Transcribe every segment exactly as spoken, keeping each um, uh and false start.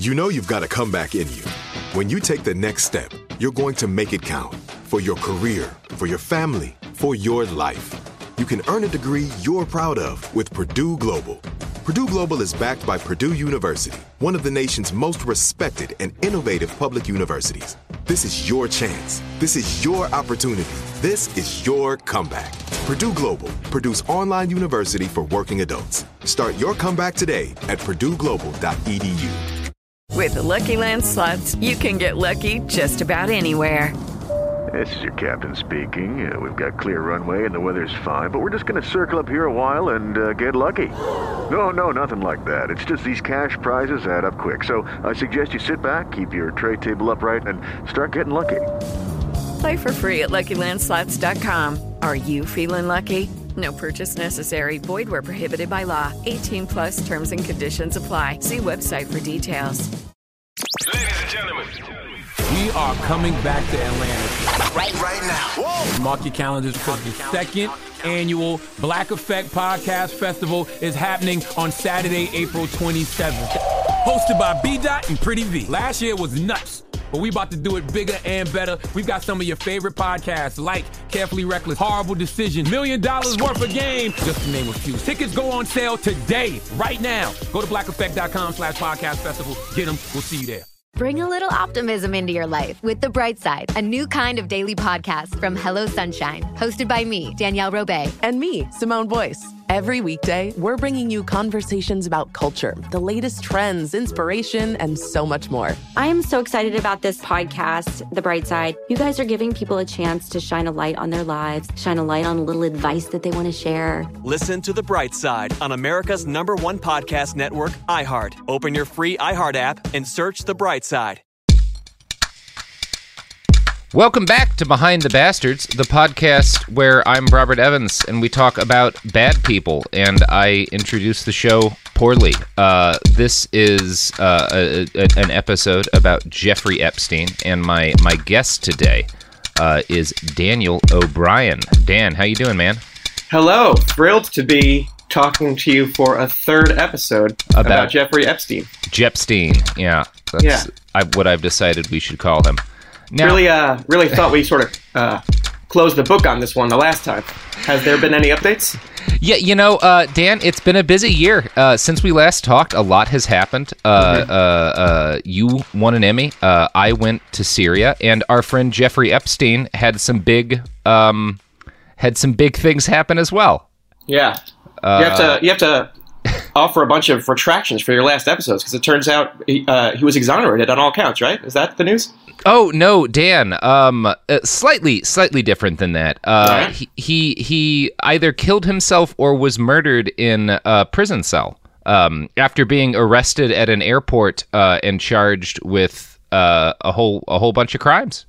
You know you've got a comeback in you. When you take the next step, you're going to make it count. For your career, for your family, for your life. You can earn a degree you're proud of with Purdue Global. Purdue Global is backed by Purdue University, one of the nation's most respected and innovative public universities. This is your chance. This is your opportunity. This is your comeback. Purdue Global, Purdue's online university for working adults. Start your comeback today at purdue global dot e d u. With the Lucky Land Slots, you can get lucky just about anywhere. This is your captain speaking. Uh, we've got clear runway and the weather's fine, but we're just going to circle up here a while and uh, get lucky. No, no, nothing like that. It's just these cash prizes add up quick. So I suggest you sit back, keep your tray table upright, and start getting lucky. Play for free at lucky land slots dot com. Are you feeling lucky? No purchase necessary. Void where prohibited by law. eighteen plus terms and conditions apply. See website for details. Ladies and gentlemen, we are coming back to Atlanta. Right, right now. Whoa. Mark your calendars because the second annual Black Effect Podcast Festival is happening on Saturday, April twenty-seventh. Hosted by B-Dot and Pretty V. Last year was nuts, but we about to do it bigger and better. We've got some of your favorite podcasts like Carefully Reckless, Horrible Decision, Million Dollars Worth of Game, just to name a few. Tickets go on sale today, right now. Go to black effect dot com slash podcast festival. Get them. We'll see you there. Bring a little optimism into your life with The Bright Side, a new kind of daily podcast from Hello Sunshine, hosted by me, Danielle Robay. And me, Simone Boyce. Every weekday, we're bringing you conversations about culture, the latest trends, inspiration, and so much more. I am so excited about this podcast, The Bright Side. You guys are giving people a chance to shine a light on their lives, shine a light on a little advice that they want to share. Listen to The Bright Side on America's number one podcast network, iHeart. Open your free iHeart app and search The Bright Side. Welcome back to Behind the Bastards, the podcast where I'm Robert Evans and we talk about bad people, and I introduce the show poorly. Uh, this is uh, a, a, an episode about Jeffrey Epstein, and my, my guest today uh, is Daniel O'Brien. Dan, how you doing, man? Hello. Thrilled to be talking to you for a third episode about, about Jeffrey Epstein. Jepstein, yeah. That's yeah. I, what I've decided we should call him. Now, really, uh, really thought we sort of uh, closed the book on this one the last time. Has there been any updates? Yeah, you know, uh, Dan, it's been a busy year. Uh, since we last talked, a lot has happened. Uh, mm-hmm. uh, uh, you won an Emmy. Uh, I went to Syria, and our friend Jeffrey Epstein had some big, um, had some big things happen as well. Yeah, uh, you have to, you have to offer a bunch of retractions for your last episodes because it turns out he, uh, he was exonerated on all counts. Right? Is that the news? Oh no, Dan. Um, uh, slightly, slightly different than that. Uh, right. he, he he either killed himself or was murdered in a prison cell um, after being arrested at an airport uh, and charged with uh, a whole a whole bunch of crimes.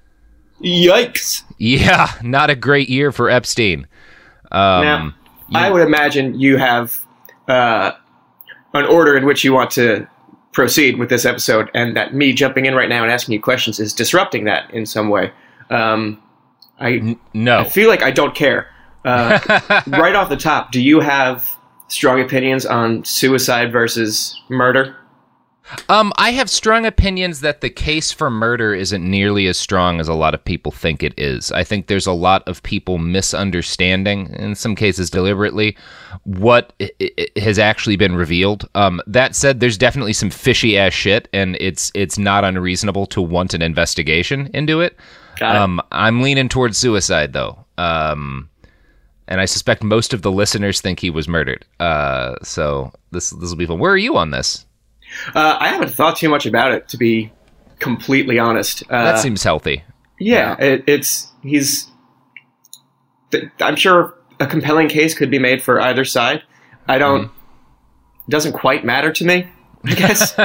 Yikes! Yeah, not a great year for Epstein. Um, now, you, I would imagine you have uh, an order in which you want to proceed with this episode, and that me jumping in right now and asking you questions is disrupting that in some way. Um, I N- no. I feel like I don't care. Uh, right off the top, do you have strong opinions on suicide versus murder? Um, I have strong opinions that the case for murder isn't nearly as strong as a lot of people think it is. I think there's a lot of people misunderstanding, in some cases deliberately, what I- I has actually been revealed. Um, that said, there's definitely some fishy-ass shit, and it's it's not unreasonable to want an investigation into it. Got it. Um, I'm leaning towards suicide, though. Um, and I suspect most of the listeners think he was murdered. Uh, so this this will be fun. Where are you on this? Uh, I haven't thought too much about it, to be completely honest. Uh, That seems healthy. Yeah, it, it's he's. I'm sure a compelling case could be made for either side. I don't. Mm. It doesn't quite matter to me, I guess.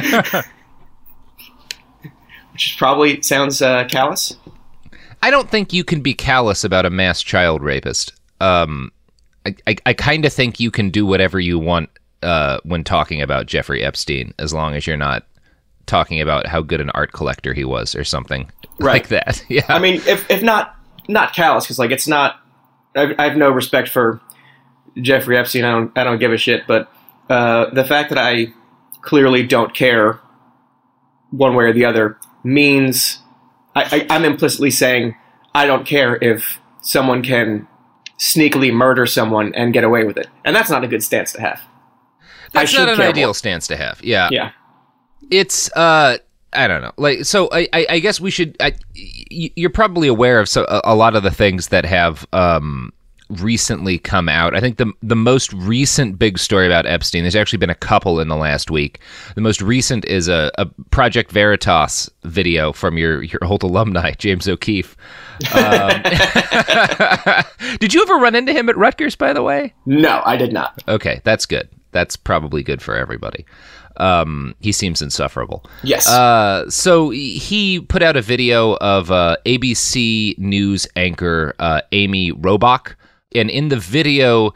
Which probably sounds uh, callous. I don't think you can be callous about a mass child rapist. Um, I, I, I kind of think you can do whatever you want uh, when talking about Jeffrey Epstein, as long as you're not talking about how good an art collector he was or something right. like that. Yeah. I mean, if if not not callous, because like it's not. I, I have no respect for Jeffrey Epstein. I don't. I don't give a shit. But uh, the fact that I clearly don't care one way or the other means I, I, I'm implicitly saying I don't care if someone can sneakily murder someone and get away with it. And that's not a good stance to have. That's not an ideal more. stance to have. Yeah. Yeah. It's, uh, I don't know. Like, so I, I, I guess we should, I, you're probably aware of so, a, a lot of the things that have, um, recently come out. I think the the most recent big story about Epstein, there's actually been a couple in the last week. The most recent is a, a Project Veritas video from your, your old alumni, James O'Keefe. Um, did you ever run into him at Rutgers, by the way? No, I did not. Okay, that's good. That's probably good for everybody. Um, he seems insufferable. Yes. Uh, so he put out a video of uh, A B C News anchor uh, Amy Robach. And in the video,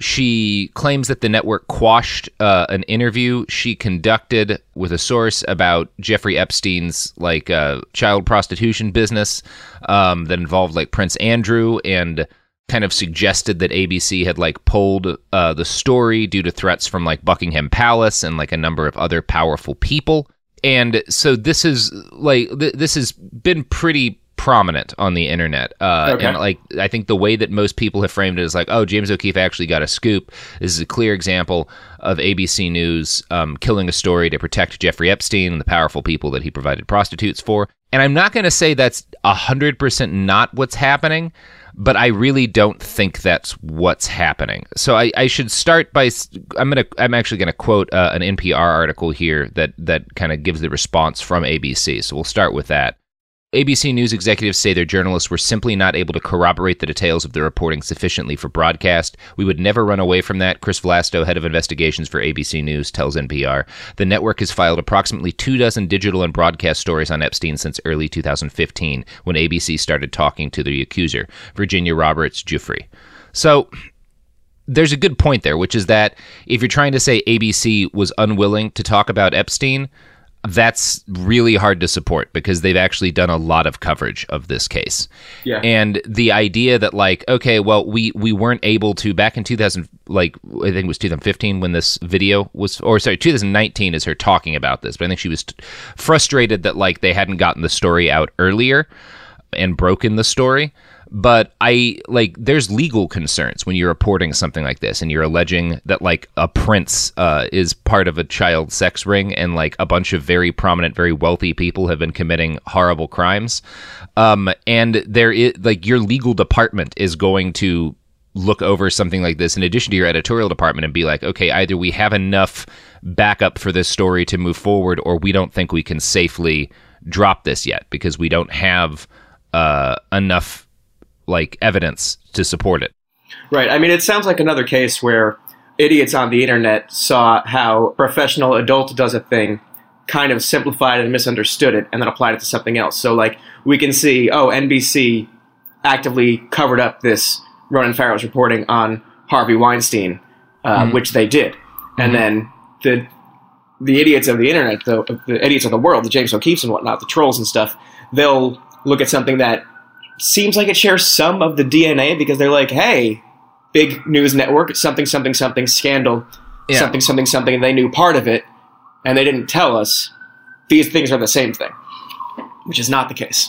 she claims that the network quashed uh, an interview she conducted with a source about Jeffrey Epstein's like uh, child prostitution business um, that involved like Prince Andrew, and kind of suggested that A B C had like pulled uh, the story due to threats from like Buckingham Palace and like a number of other powerful people. And so this is like th- this has been pretty prominent on the internet. Uh, okay. And like, I think the way that most people have framed it is like, oh, James O'Keefe actually got a scoop. This is a clear example of A B C News um, killing a story to protect Jeffrey Epstein and the powerful people that he provided prostitutes for. And I'm not going to say that's one hundred percent not what's happening, but I really don't think that's what's happening. So I, I should start by, I'm going to, I'm actually going to quote uh, an N P R article here that, that kind of gives the response from A B C. So we'll start with that. A B C News executives say their journalists were simply not able to corroborate the details of the reporting sufficiently for broadcast. We would never run away from that, Chris Vlasto, head of investigations for A B C News, tells N P R. The network has filed approximately two dozen digital and broadcast stories on Epstein since early two thousand fifteen, when A B C started talking to the accuser, Virginia Roberts Giuffre. So there's a good point there, which is that if you're trying to say A B C was unwilling to talk about Epstein, that's really hard to support because they've actually done a lot of coverage of this case. Yeah. And the idea that like, okay, well, we, we weren't able to back in two thousand, like, I think it was two thousand fifteen when this video was, or sorry, two thousand nineteen is her talking about this, but I think she was t- frustrated that like they hadn't gotten the story out earlier and broken the story. But I like there's legal concerns when you're reporting something like this and you're alleging that like a prince uh, is part of a child sex ring and like a bunch of very prominent, very wealthy people have been committing horrible crimes. Um, and there is like your legal department is going to look over something like this in addition to your editorial department and be like, okay, either we have enough backup for this story to move forward or we don't think we can safely drop this yet because we don't have uh, enough like evidence to support it. Right. I mean, it sounds like another case where idiots on the internet saw how a professional adult does a thing, kind of simplified and misunderstood it, and then applied it to something else. So, like, we can see, oh, N B C actively covered up this Ronan Farrow's reporting on Harvey Weinstein, uh, mm-hmm. which they did. Mm-hmm. And then the the idiots of the internet, the, the idiots of the world, the James O'Keefes and whatnot, the trolls and stuff, they'll look at something that seems like it shares some of the D N A because they're like, hey, big news network, something, something, something, scandal, yeah. something, something, something, and they knew part of it, and they didn't tell us. These things are the same thing, which is not the case.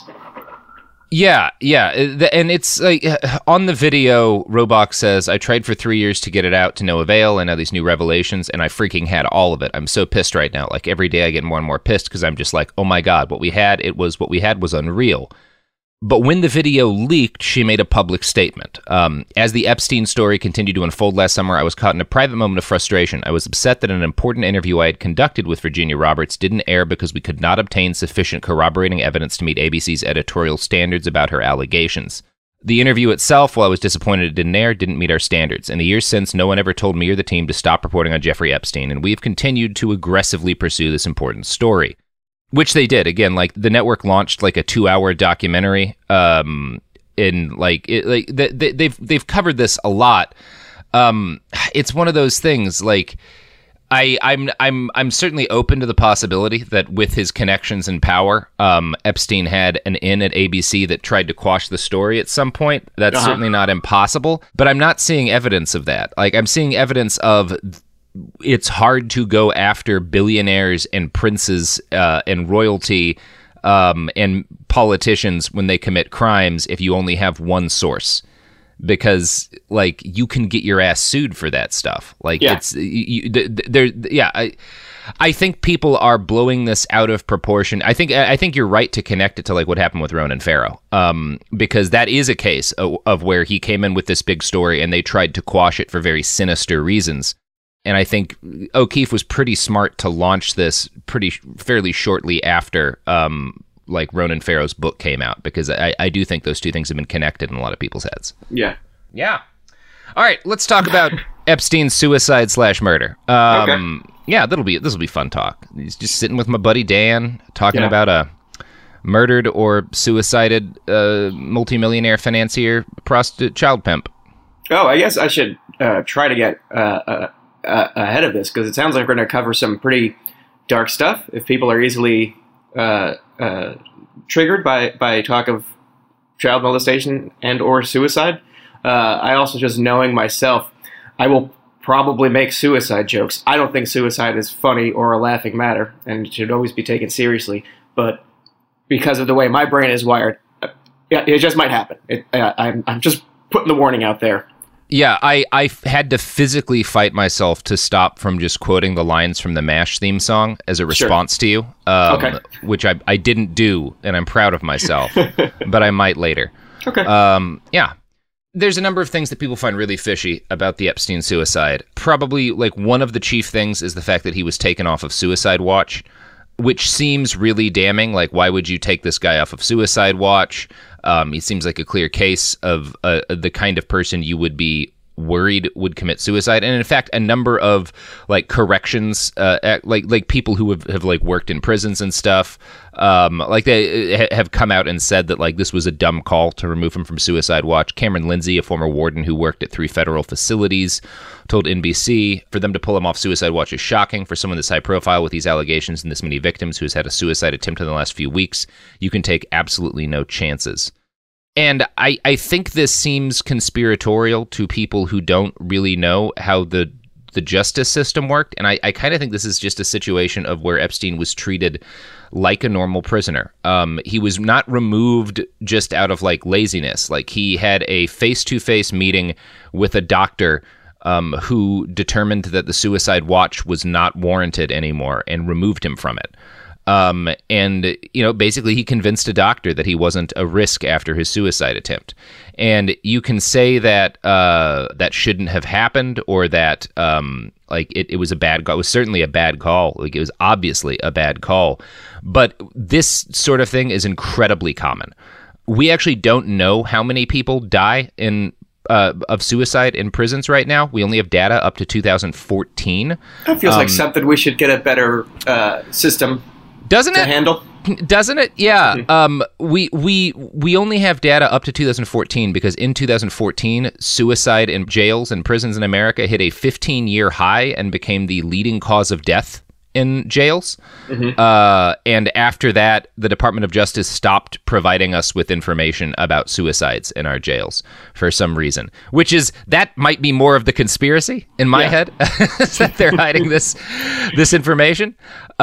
Yeah, yeah, and it's like on the video, Robach says, I tried for three years to get it out to no avail, and now these new revelations, and I freaking had all of it. I'm so pissed right now. Like every day I get more and more pissed because I'm just like, oh my God, what we had, it was what we had was unreal. But when the video leaked, she made a public statement. Um, as the Epstein story continued to unfold last summer, I was caught in a private moment of frustration. I was upset that an important interview I had conducted with Virginia Roberts didn't air because we could not obtain sufficient corroborating evidence to meet A B C's editorial standards about her allegations. The interview itself, while I was disappointed it didn't air, didn't meet our standards. In the years since, no one ever told me or the team to stop reporting on Jeffrey Epstein, and we've continued to aggressively pursue this important story. Which they did. Again, like the network launched like a two-hour documentary. Um, in like, it, like they, they, they've they've covered this a lot. Um, it's one of those things. Like, I I'm I'm I'm certainly open to the possibility that with his connections and power, um, Epstein had an in at A B C that tried to quash the story at some point. That's uh-huh. certainly not impossible. But I'm not seeing evidence of that. Like, I'm seeing evidence of it's hard to go after billionaires and princes uh, and royalty um, and politicians when they commit crimes if you only have one source. Because, like, you can get your ass sued for that stuff. Like, yeah. it's, you, there, yeah, I, I think people are blowing this out of proportion. I think, I think you're right to connect it to, like, what happened with Ronan Farrow. Um, because that is a case of, of where he came in with this big story and they tried to quash it for very sinister reasons. And I think O'Keefe was pretty smart to launch this pretty, fairly shortly after, um, like Ronan Farrow's book came out, because I, I do think those two things have been connected in a lot of people's heads. Yeah. Yeah. All right, let's talk about Epstein's suicide slash murder. Um, okay. Yeah, that'll be this will be fun talk. He's just sitting with my buddy Dan, talking yeah. about a murdered or suicided uh, multimillionaire financier, prostitute, child pimp. Oh, I guess I should uh, try to get uh, uh, uh, ahead of this, because it sounds like we're going to cover some pretty dark stuff. If people are easily uh, uh, triggered by, by talk of child molestation and or suicide, uh, I also, just knowing myself, I will probably make suicide jokes. I don't think suicide is funny or a laughing matter and should always be taken seriously, but because of the way my brain is wired, it, it just might happen. It, uh, I'm, I'm just putting the warning out there. Yeah, I, I had to physically fight myself to stop from just quoting the lines from the MASH theme song as a response sure. to you, um, okay. which I, I didn't do, and I'm proud of myself, but I might later. Okay. Um, yeah. There's a number of things that people find really fishy about the Epstein suicide. Probably, like, one of the chief things is the fact that he was taken off of Suicide Watch, which seems really damning. Like, why would you take this guy off of Suicide Watch? Um, he seems like a clear case of uh, the kind of person you would be worried would commit suicide. And in fact, a number of like corrections, uh, like like people who have, have like worked in prisons and stuff, um, like they ha- have come out and said that like this was a dumb call to remove him from Suicide Watch. Cameron Lindsay, a former warden who worked at three federal facilities, told N B C for them to pull him off Suicide Watch is shocking for someone this high profile with these allegations and this many victims who has had a suicide attempt in the last few weeks. You can take absolutely no chances. And I, I think this seems conspiratorial to people who don't really know how the the justice system worked. And I, I kind of think this is just a situation of where Epstein was treated like a normal prisoner. Um, he was not removed just out of like laziness. Like he had a face-to-face meeting with a doctor um, who determined that the Suicide Watch was not warranted anymore and removed him from it. Um, and, you know, basically he convinced a doctor that he wasn't a risk after his suicide attempt. And you can say that uh, that shouldn't have happened, or that um, like it, it was a bad call. It was certainly a bad call. Like it was obviously a bad call. But this sort of thing is incredibly common. We actually don't know how many people die in Uh, of suicide in prisons right now. We only have data up to two thousand fourteen. That feels um, like something we should get a better uh, system doesn't to it? handle. Doesn't it? Yeah. Mm-hmm. Um, we we we only have data up to two thousand fourteen because in two thousand fourteen, suicide in jails and prisons in America hit a fifteen-year high and became the leading cause of death in jails. Mm-hmm. Uh, and after that, the Department of Justice stopped providing us with information about suicides in our jails for some reason, which is, that might be more of the conspiracy in my yeah. head, that they're hiding this, this information.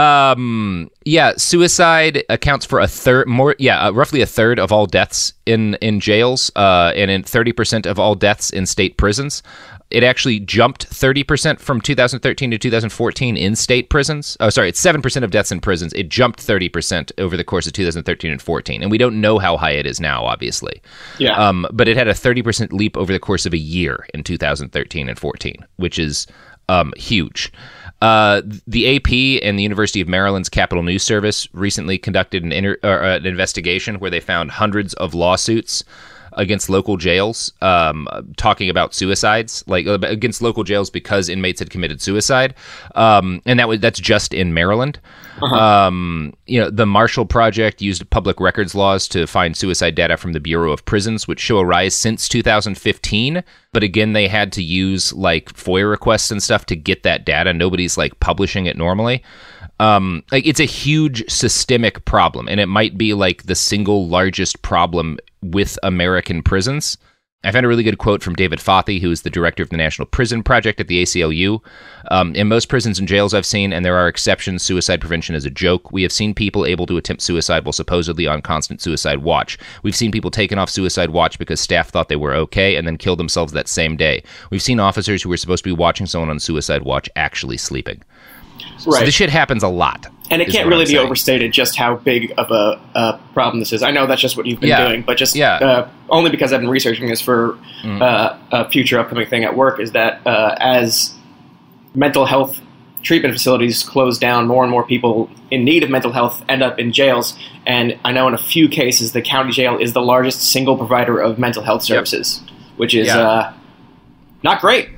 Um, yeah, suicide accounts for a third, more, yeah, uh, roughly a third of all deaths in, in jails, uh, and in thirty percent of all deaths in state prisons. It actually jumped thirty percent from two thousand thirteen to two thousand fourteen in state prisons. Oh, sorry, it's seven percent of deaths in prisons. It jumped thirty percent over the course of two thousand thirteen and fourteen. And we don't know how high it is now, obviously. Yeah. Um, but it had a thirty percent leap over the course of a year in two thousand thirteen and fourteen, which is um, huge. Uh, the A P and the University of Maryland's Capital News Service recently conducted an, inter- uh, an investigation where they found hundreds of lawsuits against local jails, um, talking about suicides, like against local jails because inmates had committed suicide, um, and that was that's just in Maryland. Uh-huh. Um, you know, the Marshall Project used public records laws to find suicide data from the Bureau of Prisons, which show a rise since two thousand fifteen. But again, they had to use like FOIA requests and stuff to get that data. Nobody's like publishing it normally. Um, like it's a huge systemic problem, and it might be like the single largest problem with American prisons. I found a really good quote from David Fothey, who is the director of the National Prison Project at the A C L U. Um, in most prisons and jails I've seen, and there are exceptions, suicide prevention is a joke. We have seen people able to attempt suicide while supposedly on constant suicide watch. We've seen people taken off suicide watch because staff thought they were okay and then killed themselves that same day. We've seen officers who were supposed to be watching someone on suicide watch actually sleeping. So, right. so this shit happens a lot. And it can't really be overstated just how big of a, a problem this is. I know that's just what you've been yeah. doing, but just yeah. uh, only because I've been researching this for mm. uh, a future upcoming thing at work is that uh, as mental health treatment facilities close down, more and more people in need of mental health end up in jails. And I know in a few cases, the county jail is the largest single provider of mental health services, yep. which is yeah. uh, not great.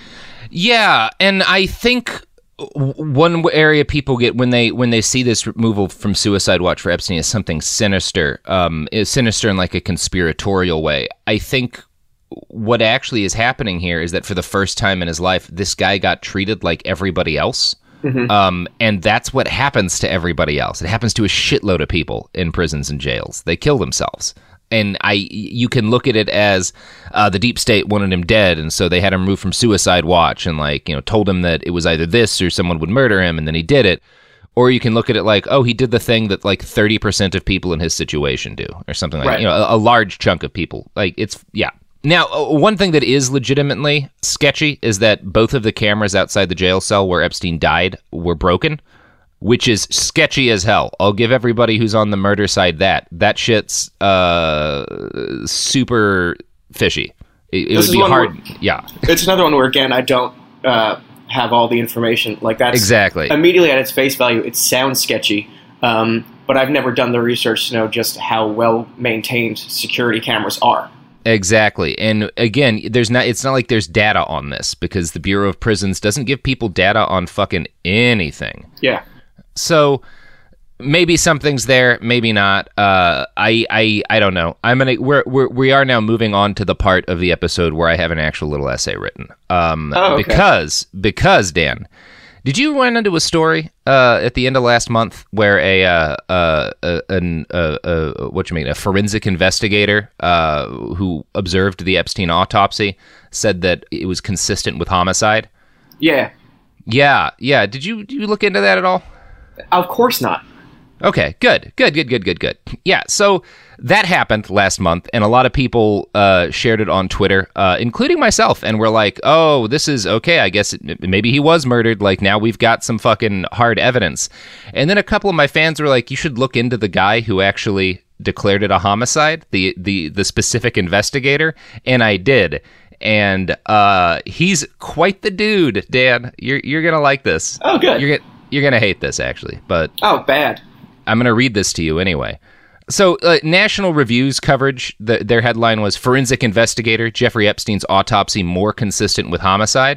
Yeah, and I think one area people get when they when they see this removal from suicide watch for Epstein is something sinister, um, is sinister in like a conspiratorial way. I think what actually is happening here is that for the first time in his life, this guy got treated like everybody else. Mm-hmm. Um, and that's what happens to everybody else. It happens to a shitload of people in prisons and jails. They kill themselves. And I, you can look at it as uh, the deep state wanted him dead, and so they had him removed from suicide watch and, like, you know, told him that it was either this or someone would murder him, and then he did it. Or you can look at it like, oh, he did the thing that like thirty percent of people in his situation do, or something like right. that. You know, a, a large chunk of people. Like, it's, yeah. Now, one thing that is legitimately sketchy is that both of the cameras outside the jail cell where Epstein died were broken, which is sketchy as hell. I'll give everybody who's on the murder side that. That shit's uh, super fishy. It, it would be hard. Where, yeah. It's another one where, again, I don't uh, have all the information. Like that's exactly. Immediately at its face value, it sounds sketchy. Um, but I've never done the research to know just how well-maintained security cameras are. Exactly. And again, there's not it's not like there's data on this because the Bureau of Prisons doesn't give people data on fucking anything. Yeah. So maybe something's there, maybe not. Uh, I I I don't know. I'm gonna we're, we're we are now moving on to the part of the episode where I have an actual little essay written. Um, oh, okay. because because Dan, did you run into a story uh, at the end of last month where a uh, uh, uh, an uh, uh, what you mean a forensic investigator uh, who observed the Epstein autopsy said that it was consistent with homicide? Yeah. Yeah, yeah. Did you did you look into that at all? Of course not. Okay, good, good, good, good, good, good. Yeah, so that happened last month, and a lot of people uh, shared it on Twitter, uh, including myself, and were like, oh, this is okay, I guess it, maybe he was murdered, like now we've got some fucking hard evidence. And then a couple of my fans were like, you should look into the guy who actually declared it a homicide, the the, the specific investigator, and I did. And uh, he's quite the dude, Dan. You're you're gonna like this. Oh, good. You're gonna you're gonna hate this, actually, but oh, bad. I'm going to read this to you anyway. So, uh, National Review's coverage, the, their headline was Forensic Investigator, Jeffrey Epstein's Autopsy More Consistent with Homicide.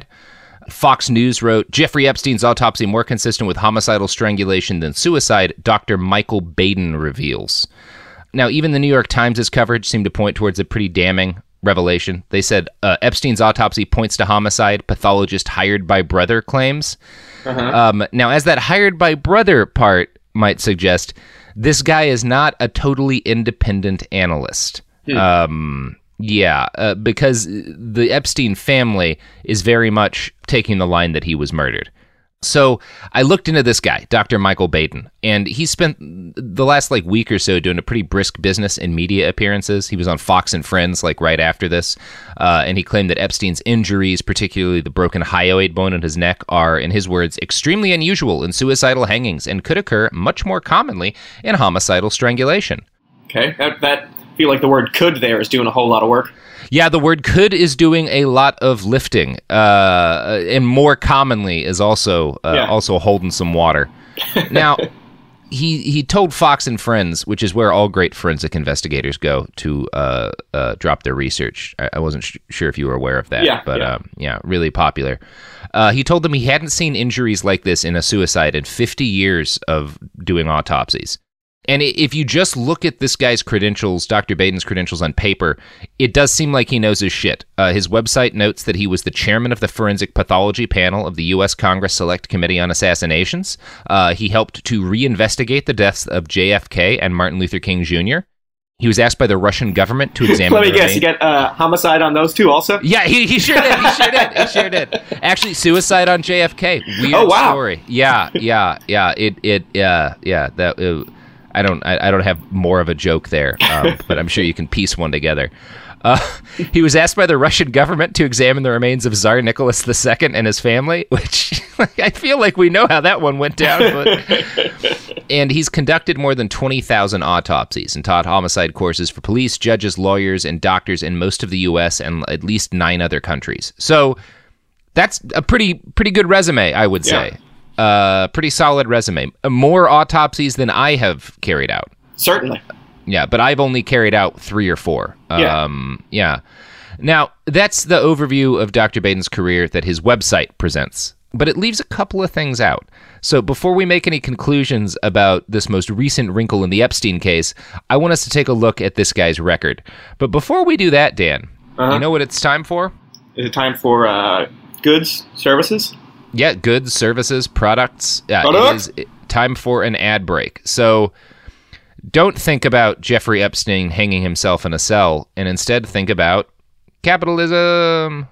Fox News wrote, Jeffrey Epstein's autopsy more consistent with homicidal strangulation than suicide, Doctor Michael Baden reveals. Now, even the New York Times' coverage seemed to point towards a pretty damning revelation. They said, uh, Epstein's autopsy points to homicide, pathologist hired by brother claims. Uh-huh. Um, now, as that hired by brother part might suggest, this guy is not a totally independent analyst. Hmm. Um, yeah, uh, because the Epstein family is very much taking the line that he was murdered. So I looked into this guy, Doctor Michael Baden, and he spent the last like week or so doing a pretty brisk business in media appearances. He was on Fox and Friends like right after this, uh, and he claimed that Epstein's injuries, particularly the broken hyoid bone in his neck, are, in his words, extremely unusual in suicidal hangings and could occur much more commonly in homicidal strangulation. Okay, that, that I feel like the word could there is doing a whole lot of work. Yeah, the word could is doing a lot of lifting, uh, and more commonly is also uh, yeah. also holding some water. Now, he he told Fox and Friends, which is where all great forensic investigators go to uh, uh, drop their research. I, I wasn't sh- sure if you were aware of that, yeah, but yeah. Um, yeah, really popular. Uh, he told them he hadn't seen injuries like this in a suicide in fifty years of doing autopsies. And if you just look at this guy's credentials, Doctor Baden's credentials on paper, it does seem like he knows his shit. Uh, his website notes that he was the chairman of the Forensic Pathology Panel of the U S Congress Select Committee on Assassinations. Uh, he helped to reinvestigate the deaths of J F K and Martin Luther King Junior He was asked by the Russian government to examine. Let me the guess, remains. you get uh, homicide on those two also? Yeah, he, he sure did. He sure did. He sure did. Actually, suicide on J F K. Weird oh, wow. story. Yeah, yeah, yeah. It it yeah yeah that. Uh, I don't I, I don't have more of a joke there, um, but I'm sure you can piece one together. Uh, he was asked by the Russian government to examine the remains of Tsar Nicholas the Second and his family, which I feel like we know how that one went down. But, and he's conducted more than twenty thousand autopsies and taught homicide courses for police, judges, lawyers, and doctors in most of the U S and at least nine other countries. So that's a pretty pretty good resume, I would say. Yeah. Uh, pretty solid resume. More autopsies than I have carried out. Certainly. Yeah, but I've only carried out three or four. Yeah. Um, yeah. Now, that's the overview of Doctor Baden's career that his website presents. But it leaves a couple of things out. So before we make any conclusions about this most recent wrinkle in the Epstein case, I want us to take a look at this guy's record. But before we do that, Dan, uh-huh. you know what it's time for? Is it time for uh, goods, services? Yeah, goods, services, products. Yeah, Product? It is time for an ad break. So don't think about Jeffrey Epstein hanging himself in a cell, and instead think about capitalism.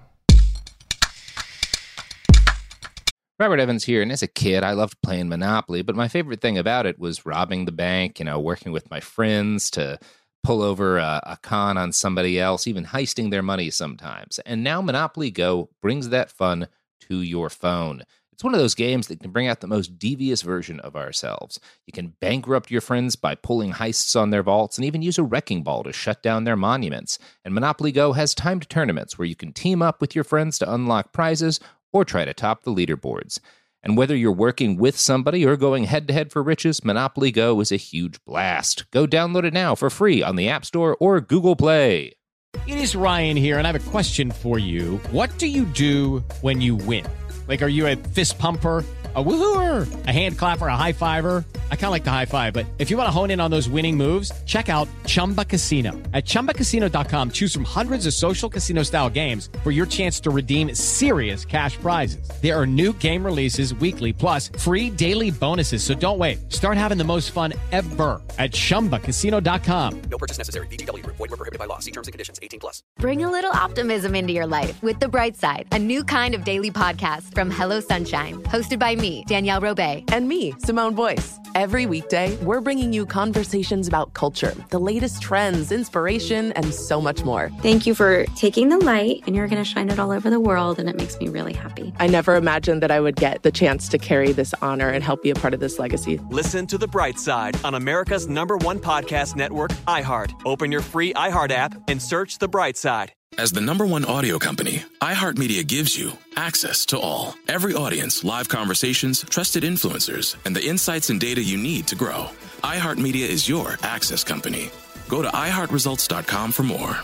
Robert Evans here, and as a kid, I loved playing Monopoly, but my favorite thing about it was robbing the bank, you know, working with my friends to pull over a, a con on somebody else, even heisting their money sometimes. And now Monopoly Go brings that fun to your phone. It's one of those games that can bring out the most devious version of ourselves. You can bankrupt your friends by pulling heists on their vaults and even use a wrecking ball to shut down their monuments. And Monopoly Go has timed tournaments where you can team up with your friends to unlock prizes or try to top the leaderboards. And whether you're working with somebody or going head-to-head for riches, Monopoly Go is a huge blast. Go download it now for free on the App Store or Google Play. It is Ryan here, and I have a question for you. What do you do when you win? Like, are you a fist pumper, a woohooer, a hand clapper, a high fiver? I kind of like the high five, but if you want to hone in on those winning moves, check out Chumba Casino. At Chumba Casino dot com, choose from hundreds of social casino-style games for your chance to redeem serious cash prizes. There are new game releases weekly, plus free daily bonuses, so don't wait. Start having the most fun ever at Chumba Casino dot com. No purchase necessary. V G W. Void where prohibited by law. See terms and conditions. eighteen plus. Bring a little optimism into your life with The Bright Side, a new kind of daily podcast from Hello Sunshine, hosted by me, Danielle Robay. And me, Simone Boyce. Every weekday, we're bringing you conversations about culture, the latest trends, inspiration, and so much more. Thank you for taking the light, and you're going to shine it all over the world, and it makes me really happy. I never imagined that I would get the chance to carry this honor and help be a part of this legacy. Listen to The Bright Side on America's number one podcast network, iHeart. Open your free iHeart app and search The Bright Side. As the number one audio company, iHeartMedia gives you access to all. Every audience, live conversations, trusted influencers, and the insights and data you need to grow. iHeartMedia is your access company. Go to i heart results dot com for more.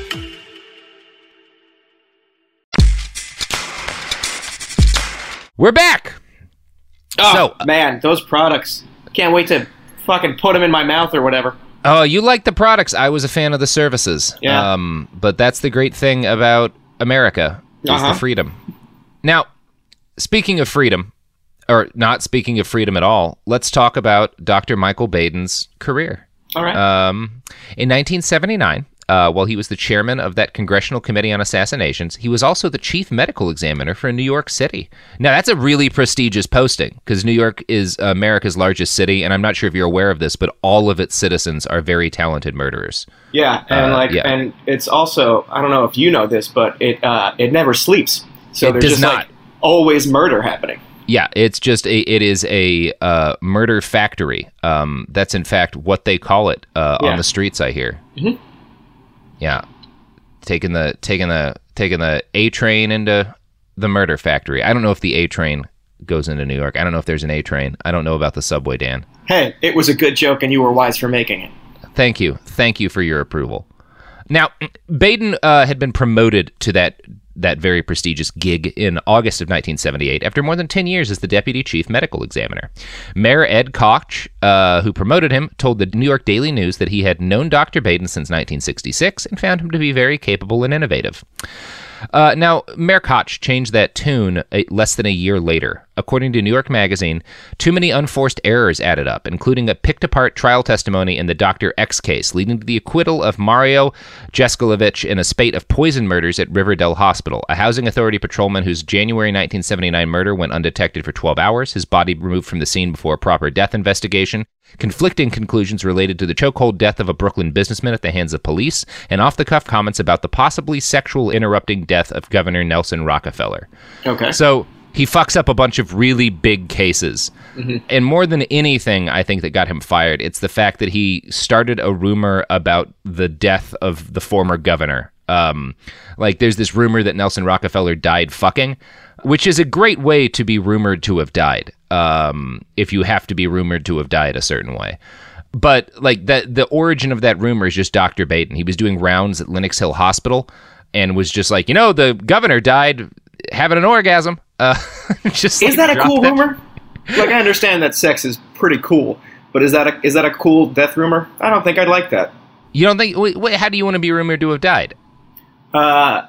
We're back! Oh, so, man, those products. Can't wait to fucking put them in my mouth or whatever. Oh, you like the products. I was a fan of the services. Yeah. Um, but that's the great thing about America, is uh-huh. the freedom. Now, speaking of freedom, or not speaking of freedom at all, let's talk about Doctor Michael Baden's career. All right. Um, in nineteen seventy-nine, uh, while he was the chairman of that Congressional Committee on Assassinations, he was also the chief medical examiner for New York City. Now, that's a really prestigious posting, because New York is America's largest city, and I'm not sure if you're aware of this, but all of its citizens are very talented murderers. Yeah, and uh, like, yeah. and it's also, I don't know if you know this, but it uh, it never sleeps. So it there's does just not. like always murder happening. Yeah, it's just a, it is a uh, murder factory. Um, that's in fact what they call it uh, Yeah. on the streets, I hear. Mm-hmm. Yeah, taking the taking the taking the A train into the murder factory. I don't know if the A train goes into New York. I don't know if there's an A train. I don't know about the subway, Dan. Hey, it was a good joke, and you were wise for making it. Thank you, thank you for your approval. Now, Baden uh, had been promoted to that that very prestigious gig in August of nineteen seventy-eight after more than ten years as the deputy chief medical examiner. Mayor Ed Koch, uh, who promoted him, told the New York Daily News that he had known Doctor Baden since nineteen sixty-six and found him to be very capable and innovative. Uh, now, Mayor Koch changed that tune a, less than a year later. According to New York Magazine, too many unforced errors added up, including a picked-apart trial testimony in the Doctor X case, leading to the acquittal of Mario Jeskalovich in a spate of poison murders at Riverdale Hospital, a housing authority patrolman whose January nineteen seventy-nine murder went undetected for twelve hours, his body removed from the scene before a proper death investigation, conflicting conclusions related to the chokehold death of a Brooklyn businessman at the hands of police, and off-the-cuff comments about the possibly sexual interrupting death of Governor Nelson Rockefeller. Okay. So he fucks up a bunch of really big cases. Mm-hmm. And more than anything, I think, that got him fired, it's the fact that he started a rumor about the death of the former governor. Um, like, there's this rumor that Nelson Rockefeller died fucking, which is a great way to be rumored to have died, um, if you have to be rumored to have died a certain way. But, like, the, the origin of that rumor is just Doctor Baden. He was doing rounds at Lenox Hill Hospital and was just like, you know, the governor died having an orgasm. Uh, just is like, that a cool that. rumor? Like, I understand that sex is pretty cool, but is that a, is that a cool death rumor? I don't think I'd like that. You don't think? Wait, wait, how do you want to be rumored to have died? Uh,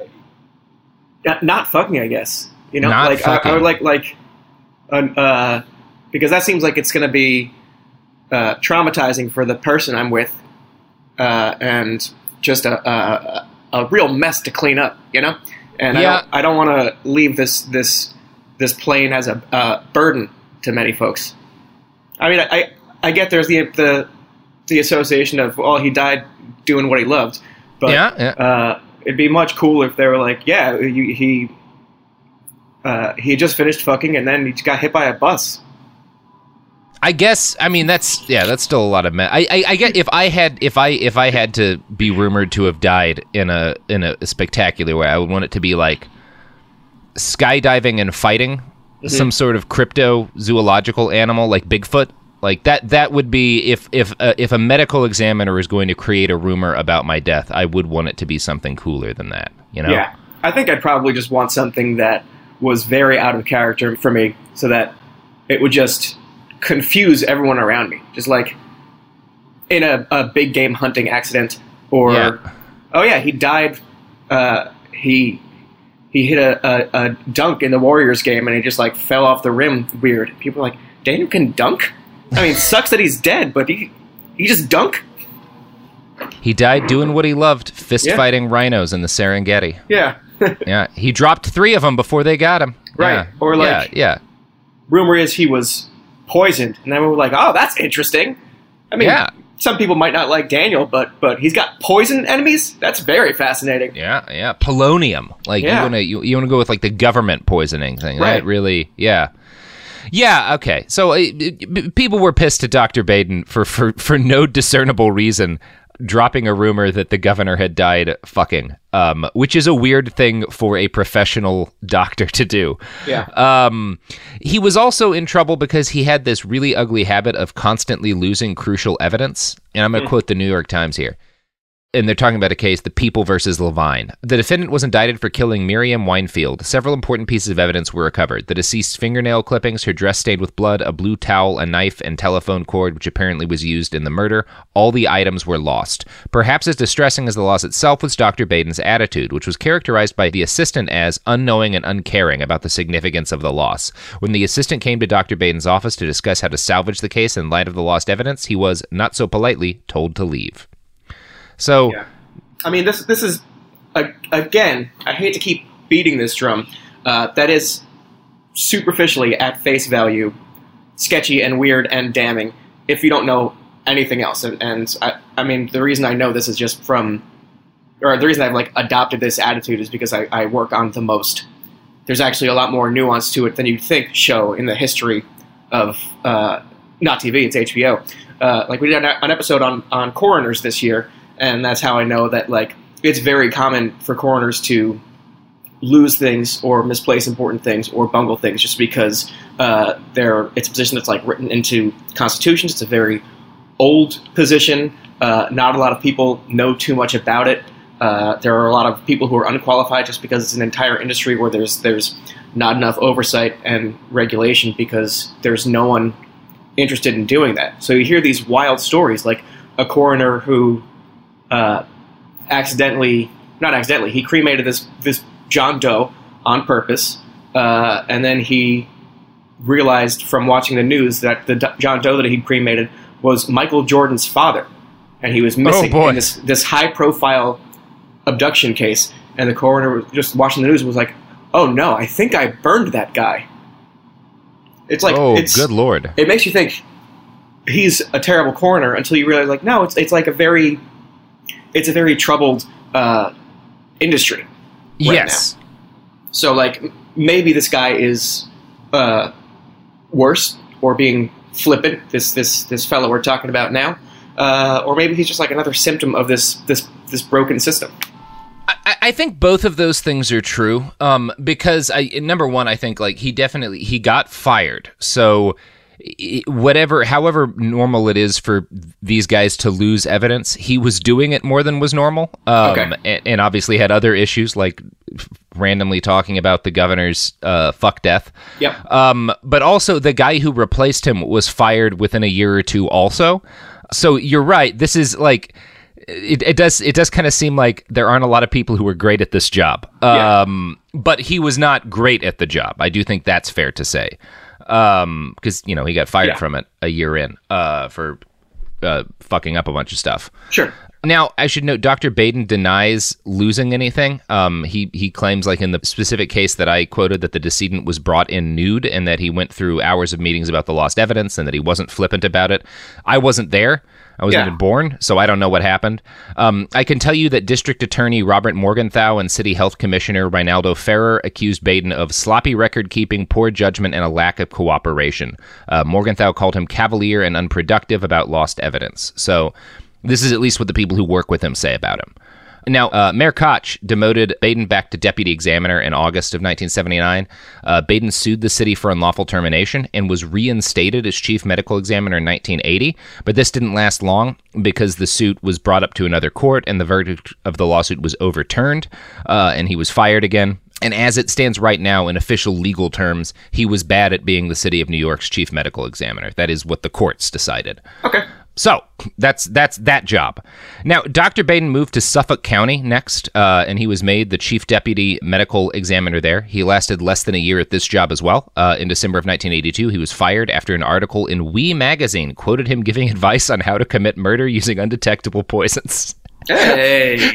not fucking, I guess. You know, not like I, I would like like, uh, because that seems like it's going to be uh, traumatizing for the person I'm with, uh, and just a, a a real mess to clean up. You know, and yeah. I don't I don't want to leave this this this plane as a uh, burden to many folks. I mean, I I get there's the the the association of, well, he died doing what he loved, but yeah, yeah. Uh, it'd be much cooler if they were like, yeah, he he, uh, he just finished fucking and then he got hit by a bus. I guess. I mean, that's yeah, that's still a lot of. Me- I, I I get if I had if I if I had to be rumored to have died in a in a spectacular way, I would want it to be like skydiving and fighting mm-hmm. some sort of cryptozoological animal like Bigfoot. Like that that would be if if uh, if a medical examiner is going to create a rumor about my death, I would want it to be something cooler than that. You know? Yeah, I think I'd probably just want something that was very out of character for me, so that it would just confuse everyone around me. Just like in a, a big game hunting accident, or yeah. oh yeah, he died. Uh, he he hit a, a, a dunk in the Warriors game, and he just like fell off the rim. Weird. People are like, Daniel can dunk. I mean, it sucks that he's dead, but he he just dunk. He died doing what he loved, fist yeah. fighting rhinos in the Serengeti. Yeah. yeah. He dropped three of them before they got him. Right. Yeah. Or like, yeah, yeah. rumor is he was poisoned, and then we were like, oh, that's interesting. I mean, yeah. some people might not like Daniel, but but he's got poison enemies. That's very fascinating. Yeah, yeah. Polonium. Like yeah. you want to you, you want to go with like the government poisoning thing. Right. That really, yeah. Yeah, okay. So uh, people were pissed at Doctor Baden for, for, for no discernible reason dropping a rumor that the governor had died fucking, um, which is a weird thing for a professional doctor to do. Yeah. Um, he was also in trouble because he had this really ugly habit of constantly losing crucial evidence. And I'm going to mm. quote the New York Times here. And they're talking about a case, the People versus Levine. The defendant was indicted for killing Miriam Winefield. Several important pieces of evidence were recovered. The deceased's fingernail clippings, her dress stained with blood, a blue towel, a knife, and telephone cord, which apparently was used in the murder. All the items were lost. Perhaps as distressing as the loss itself was Doctor Baden's attitude, which was characterized by the assistant as unknowing and uncaring about the significance of the loss. When the assistant came to Doctor Baden's office to discuss how to salvage the case in light of the lost evidence, he was, not so politely, told to leave. So, yeah. I mean, this this is, uh, again, I hate to keep beating this drum. Uh, that is superficially, at face value, sketchy and weird and damning if you don't know anything else. And, and I, I mean, the reason I know this is just from, or the reason I've like adopted this attitude is because I, I work on the most. There's actually a lot more nuance to it than you'd think show in the history of, uh, not T V, it's H B O. Uh, like we did an episode on, on coroners this year. And that's how I know that, like, it's very common for coroners to lose things or misplace important things or bungle things just because uh, they're, it's a position that's, like, written into constitutions. It's a very old position. Uh, not a lot of people know too much about it. Uh, there are a lot of people who are unqualified just because it's an entire industry where there's there's not enough oversight and regulation because there's no one interested in doing that. So you hear these wild stories, like a coroner who... Uh, accidentally, not accidentally, he cremated this this John Doe on purpose, uh, and then he realized from watching the news that the D- John Doe that he cremated was Michael Jordan's father, and he was missing oh, in this, this high-profile abduction case, and the coroner was just watching the news and was like, oh no, I think I burned that guy. It's like, oh, it's, good Lord. It makes you think he's a terrible coroner until you realize, like, no, it's it's like a very, it's a very troubled uh, industry. Right yes. Now. So, like, maybe this guy is uh, worse or being flippant. This this this fellow we're talking about now, uh, or maybe he's just like another symptom of this this this broken system. I, I think both of those things are true. Um, because I number one, I think like he definitely he got fired. So whatever, however normal it is for these guys to lose evidence, he was doing it more than was normal. Um, okay. and, and obviously had other issues like randomly talking about the governor's uh, fuck death. Yep. Um, but also the guy who replaced him was fired within a year or two also. So you're right. This is like, it, it does it does kind of seem like there aren't a lot of people who are great at this job. Um, yeah. But he was not great at the job. I do think that's fair to say. Um, because, you know, he got fired yeah. from it a year in uh, for uh, fucking up a bunch of stuff. Sure. Now, I should note, Doctor Baden denies losing anything. Um, he he claims, like in the specific case that I quoted, that the decedent was brought in nude and that he went through hours of meetings about the lost evidence and that he wasn't flippant about it. I wasn't there. I wasn't yeah. even born, so I don't know what happened. Um, I can tell you that District Attorney Robert Morgenthau and City Health Commissioner Reinaldo Ferrer accused Baden of sloppy record-keeping, poor judgment, and a lack of cooperation. Uh, Morgenthau called him cavalier and unproductive about lost evidence. So this is at least what the people who work with him say about him. Now, uh, Mayor Koch demoted Baden back to deputy examiner in August of nineteen seventy-nine. Uh, Baden sued the city for unlawful termination and was reinstated as chief medical examiner in nineteen eighty, but this didn't last long because the suit was brought up to another court and the verdict of the lawsuit was overturned, uh, and he was fired again. And as it stands right now, in official legal terms, he was bad at being the city of New York's chief medical examiner. That is what the courts decided. Okay. So that's that's that job. Now, Doctor Baden moved to Suffolk County next, uh, and he was made the chief deputy medical examiner there. He lasted less than a year at this job as well. Uh, in December of nineteen eighty-two, he was fired after an article in We Magazine quoted him giving advice on how to commit murder using undetectable poisons. Hey!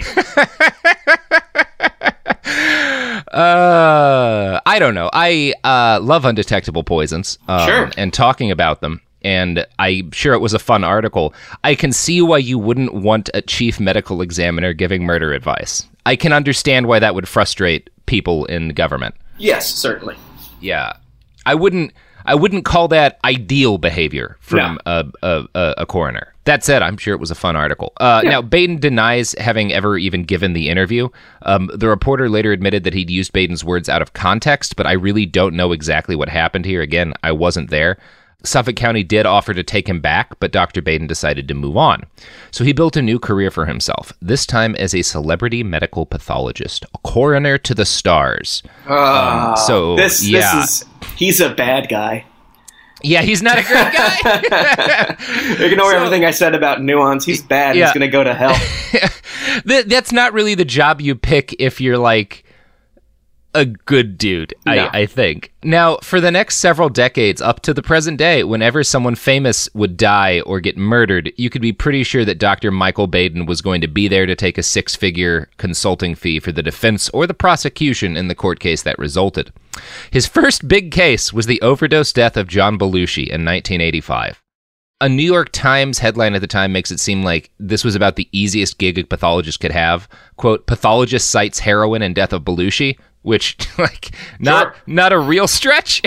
uh, I don't know. I uh, love undetectable poisons um, sure. and talking about them. And I'm sure it was a fun article. I can see why you wouldn't want a chief medical examiner giving murder advice. I can understand why that would frustrate people in government. Yes, certainly. Yeah. I wouldn't I wouldn't call that ideal behavior from no. a, a, a coroner. That said, I'm sure it was a fun article. Uh, yeah. Now, Baden denies having ever even given the interview. Um, the reporter later admitted that he'd used Baden's words out of context, but I really don't know exactly what happened here. Again, I wasn't there. Suffolk County did offer to take him back, but Doctor Baden decided to move on. So he built a new career for himself, this time as a celebrity medical pathologist, a coroner to the stars. Uh, um, so, this, yeah. this is, he's a bad guy. Yeah, he's not a great guy. Ignore so, everything I said about nuance. He's bad. Yeah. He's going to go to hell. That's not really the job you pick if you're like a good dude, no. I, I think. Now, for the next several decades, up to the present day, whenever someone famous would die or get murdered, you could be pretty sure that Doctor Michael Baden was going to be there to take a six-figure consulting fee for the defense or the prosecution in the court case that resulted. His first big case was the overdose death of John Belushi in nineteen eighty-five. A New York Times headline at the time makes it seem like this was about the easiest gig a pathologist could have. Quote, pathologist cites heroin and death of Belushi, which, like, not sure. not a real stretch.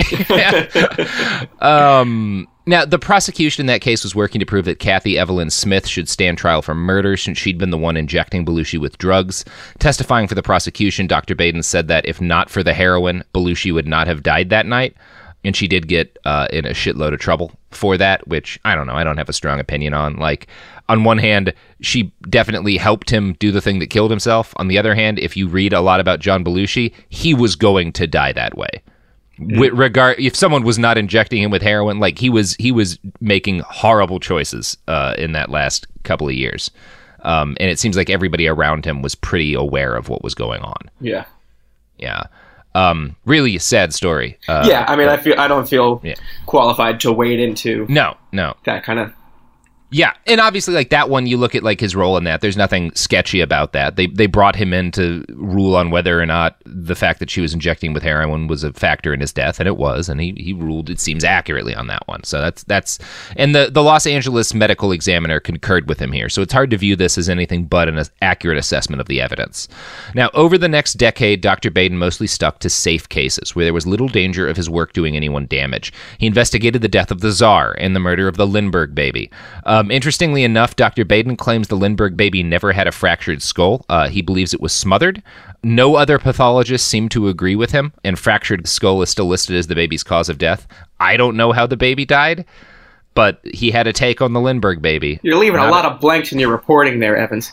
um, now, the prosecution in that case was working to prove that Kathy Evelyn Smith should stand trial for murder since she'd been the one injecting Belushi with drugs. Testifying for the prosecution, Doctor Baden said that if not for the heroin, Belushi would not have died that night. And she did get uh, in a shitload of trouble for that, which, I don't know, I don't have a strong opinion on. Like, on one hand, she definitely helped him do the thing that killed himself. On the other hand, if you read a lot about John Belushi, he was going to die that way. Mm. With regard, if someone was not injecting him with heroin, like, he was he was making horrible choices uh, in that last couple of years. Um, and it seems like everybody around him was pretty aware of what was going on. Yeah. Yeah. Um, really a sad story. Uh, yeah, I mean, but, I feel I don't feel yeah. qualified to wade into no, no that kind of. Yeah, and obviously, like that one, you look at like his role in that. There's nothing sketchy about that. They they brought him in to rule on whether or not the fact that she was injecting with heroin was a factor in his death, and it was. And he, he ruled, it seems, accurately on that one. So that's that's and the the Los Angeles medical examiner concurred with him here. So it's hard to view this as anything but an accurate assessment of the evidence. Now, over the next decade, Doctor Baden mostly stuck to safe cases where there was little danger of his work doing anyone damage. He investigated the death of the Tsar and the murder of the Lindbergh baby. Um, Um, interestingly enough, Doctor Baden claims the Lindbergh baby never had a fractured skull. Uh, he believes it was smothered. No other pathologists seem to agree with him, and fractured skull is still listed as the baby's cause of death. I don't know how the baby died, but he had a take on the Lindbergh baby. You're leaving Not a lot of blanks in your reporting there, Evans.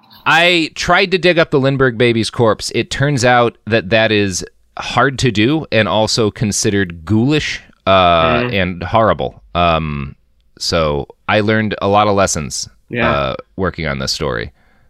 I tried to dig up the Lindbergh baby's corpse. It turns out that that is hard to do and also considered ghoulish uh, mm. and horrible. Um So I learned a lot of lessons yeah. uh, working on this story.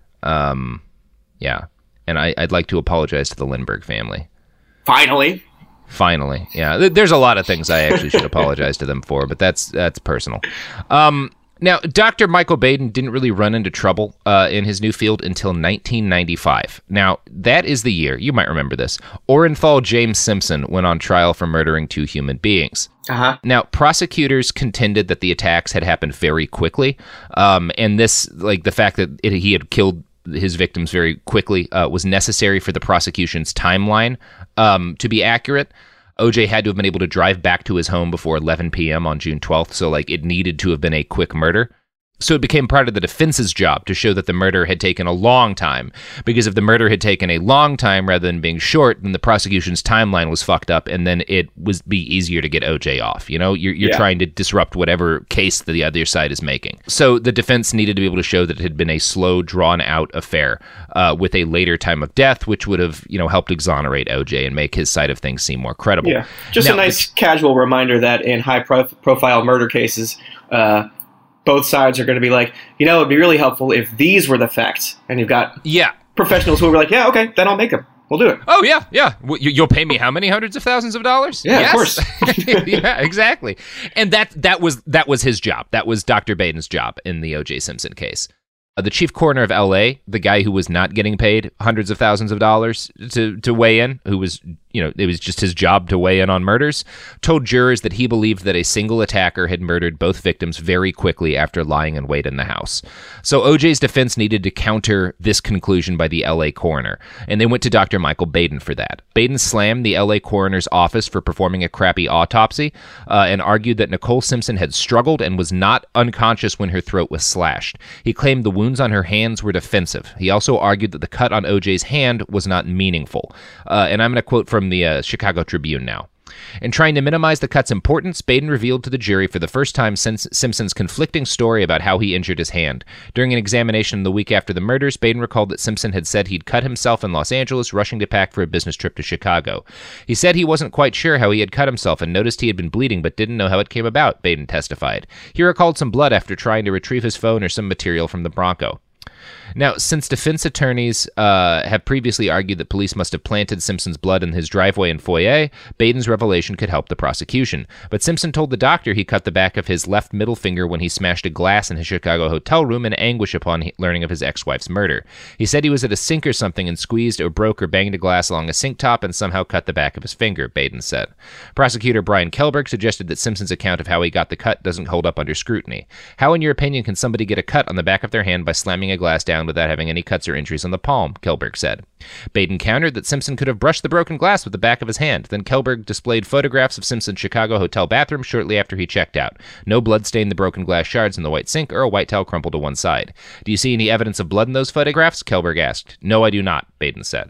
Um, yeah. And I, I'd like to apologize to the Lindbergh family. Finally. Finally. Yeah. There's a lot of things I actually should apologize to them for, but that's that's personal. Um, now, Doctor Michael Baden didn't really run into trouble uh, in his new field until nineteen ninety-five. Now, that is the year, you might remember this, Orenthal James Simpson went on trial for murdering two human beings. Uh-huh. Now, prosecutors contended that the attacks had happened very quickly, um, and this, like the fact that it, he had killed his victims very quickly, uh, was necessary for the prosecution's timeline um, to be accurate. O J had to have been able to drive back to his home before eleven p.m. on June twelfth, so like it needed to have been a quick murder. So it became part of the defense's job to show that the murder had taken a long time, because if the murder had taken a long time rather than being short, then the prosecution's timeline was fucked up, and then it would be easier to get O J off. You know, you're, you're yeah. trying to disrupt whatever case the other side is making. So the defense needed to be able to show that it had been a slow, drawn-out affair uh, with a later time of death, which would have, you know, helped exonerate O J and make his side of things seem more credible. Yeah, just now, a nice casual reminder that in high-profile murder cases, uh, both sides are going to be like, you know, it'd be really helpful if these were the facts. And you've got yeah. professionals who are like, yeah, okay, then I'll make them. We'll do it. Oh, yeah, yeah. You'll pay me how many hundreds of thousands of dollars? Yeah, yes. of course. Yeah, exactly. And that that was that was his job. That was Doctor Baden's job in the O J Simpson case. Uh, the chief coroner of L A, the guy who was not getting paid hundreds of thousands of dollars to, to weigh in, who was, you know, it was just his job to weigh in on murders, told jurors that he believed that a single attacker had murdered both victims very quickly after lying in wait in the house. So O J's defense needed to counter this conclusion by the L A coroner, and they went to Doctor Michael Baden for that. Baden slammed the L A coroner's office for performing a crappy autopsy uh, and argued that Nicole Simpson had struggled and was not unconscious when her throat was slashed. He claimed the wounds on her hands were defensive. He also argued that the cut on O J's hand was not meaningful. Uh, and I'm going to quote from the uh, Chicago Tribune now. In trying to minimize the cut's importance, Baden revealed to the jury for the first time since Simpson's conflicting story about how he injured his hand. During an examination the week after the murders, Baden recalled that Simpson had said he'd cut himself in Los Angeles, rushing to pack for a business trip to Chicago. He said he wasn't quite sure how he had cut himself and noticed he had been bleeding but didn't know how it came about, Baden testified. He recalled some blood after trying to retrieve his phone or some material from the Bronco. Now, since defense attorneys uh, have previously argued that police must have planted Simpson's blood in his driveway and foyer, Baden's revelation could help the prosecution. But Simpson told the doctor he cut the back of his left middle finger when he smashed a glass in his Chicago hotel room in anguish upon he- learning of his ex-wife's murder. He said he was at a sink or something and squeezed or broke or banged a glass along a sink top and somehow cut the back of his finger, Baden said. Prosecutor Brian Kelberg suggested that Simpson's account of how he got the cut doesn't hold up under scrutiny. How, in your opinion, can somebody get a cut on the back of their hand by slamming a glass down without having any cuts or injuries on the palm, Kelberg said. Baden countered that Simpson could have brushed the broken glass with the back of his hand. Then Kelberg displayed photographs of Simpson's Chicago hotel bathroom shortly after he checked out. No blood stained the broken glass shards in the white sink or a white towel crumpled to one side. Do you see any evidence of blood in those photographs? Kelberg asked. No, I do not, Baden said.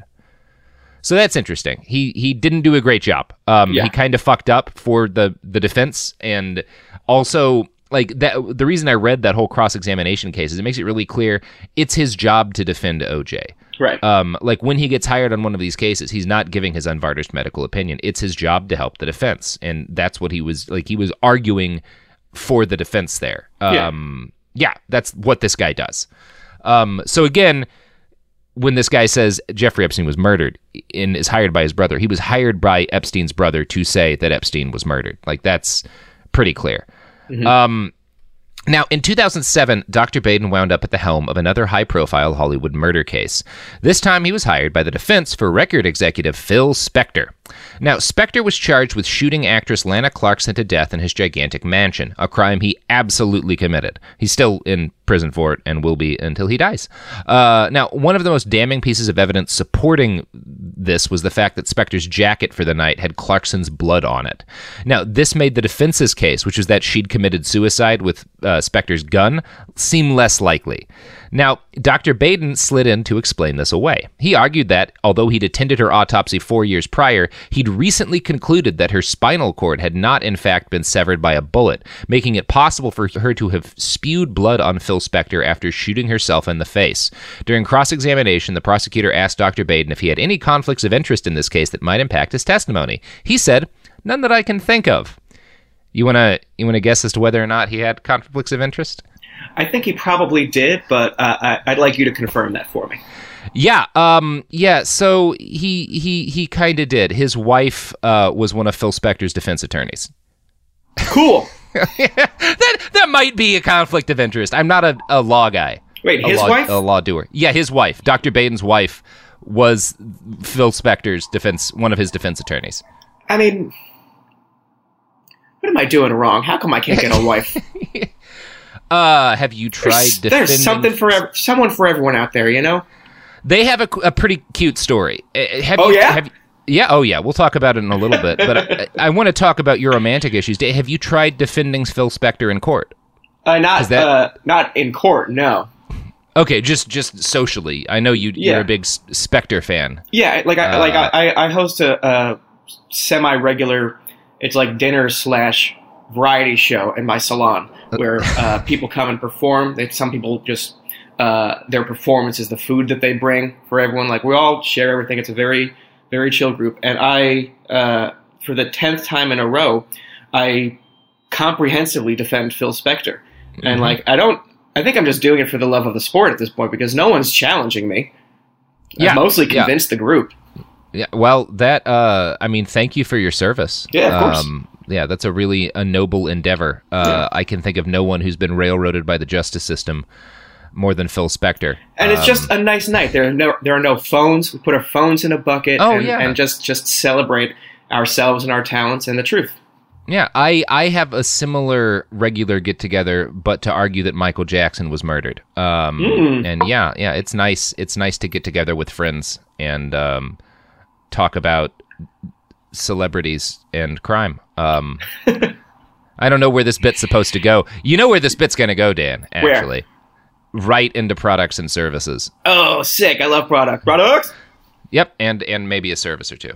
So that's interesting. He he didn't do a great job. Um, yeah. He kind of fucked up for the, the defense, and also... Like that, the reason I read that whole cross-examination case is it makes it really clear it's his job to defend O J. Right. Um, like when he gets hired on one of these cases, he's not giving his unvarnished medical opinion. It's his job to help the defense, and that's what he was like. He was arguing for the defense there. Um, yeah. yeah, that's what this guy does. Um, so again, when this guy says Jeffrey Epstein was murdered and is hired by his brother, he was hired by Epstein's brother to say that Epstein was murdered. Like, that's pretty clear. Mm-hmm. Um, now, in two thousand seven, Doctor Baden wound up at the helm of another high-profile Hollywood murder case. This time, he was hired by the defense for record executive Phil Spector. Now, Spector was charged with shooting actress Lana Clarkson to death in his gigantic mansion, a crime he absolutely committed. He's still in prison for it and will be until he dies. Uh, now, one of the most damning pieces of evidence supporting this was the fact that Spector's jacket for the night had Clarkson's blood on it. Now, this made the defense's case, which was that she'd committed suicide with uh, Spector's gun, seem less likely. Now, Doctor Baden slid in to explain this away. He argued that, although he'd attended her autopsy four years prior, he'd recently concluded that her spinal cord had not, in fact, been severed by a bullet, making it possible for her to have spewed blood on Phil Spector after shooting herself in the face. During cross-examination, the prosecutor asked Doctor Baden if he had any conflicts of interest in this case that might impact his testimony. He said, "None that I can think of." You want to you want to guess as to whether or not he had conflicts of interest? I think he probably did, but uh, I, I'd like you to confirm that for me. Yeah, um, yeah. So he he he kind of did. His wife uh, was one of Phil Spector's defense attorneys. Cool. that that might be a conflict of interest. I'm not a, a law guy. Wait, a his law, wife? A law doer. Yeah, his wife, Doctor Baden's wife, was Phil Spector's defense, one of his defense attorneys. I mean, what am I doing wrong? How come I can't get a wife? Uh, have you tried there's, defending... There's something for ev- someone for everyone out there, you know? They have a, a pretty cute story. Have oh, you, yeah? Have, yeah, oh, yeah. We'll talk about it in a little bit. But I, I want to talk about your romantic issues. Have you tried defending Phil Spector in court? Uh, not that... uh, not in court, no. Okay, just just socially. I know you, yeah. you're a big Spector fan. Yeah, like I, uh, like I, I host a, a semi-regular, it's like dinner slash variety show in my salon, where uh, people come and perform. They, some people just, uh, their performance is the food that they bring for everyone. Like, we all share everything. It's a very, very chill group. And I, uh, for the tenth time in a row, I comprehensively defend Phil Spector. Mm-hmm. And, like, I don't, I think I'm just doing it for the love of the sport at this point, because no one's challenging me. Yeah, I've mostly convinced yeah. the group. Yeah, well, that, uh, I mean, thank you for your service. Yeah, of course. Um, Yeah, that's a really a noble endeavor. Uh, yeah. I can think of no one who's been railroaded by the justice system more than Phil Spector. And it's um, just a nice night. There are no there are no phones. We put our phones in a bucket oh, and, yeah. and just, just celebrate ourselves and our talents and the truth. Yeah, I, I have a similar regular get-together, but to argue that Michael Jackson was murdered. Um, mm. And yeah, yeah, it's nice. It's nice to get together with friends and um, talk about celebrities and crime. Um, I don't know where this bit's supposed to go. You know where this bit's going to go, Dan, actually. Where? Right into products and services. Oh, sick. I love product. Products? Yep, and, and maybe a service or two.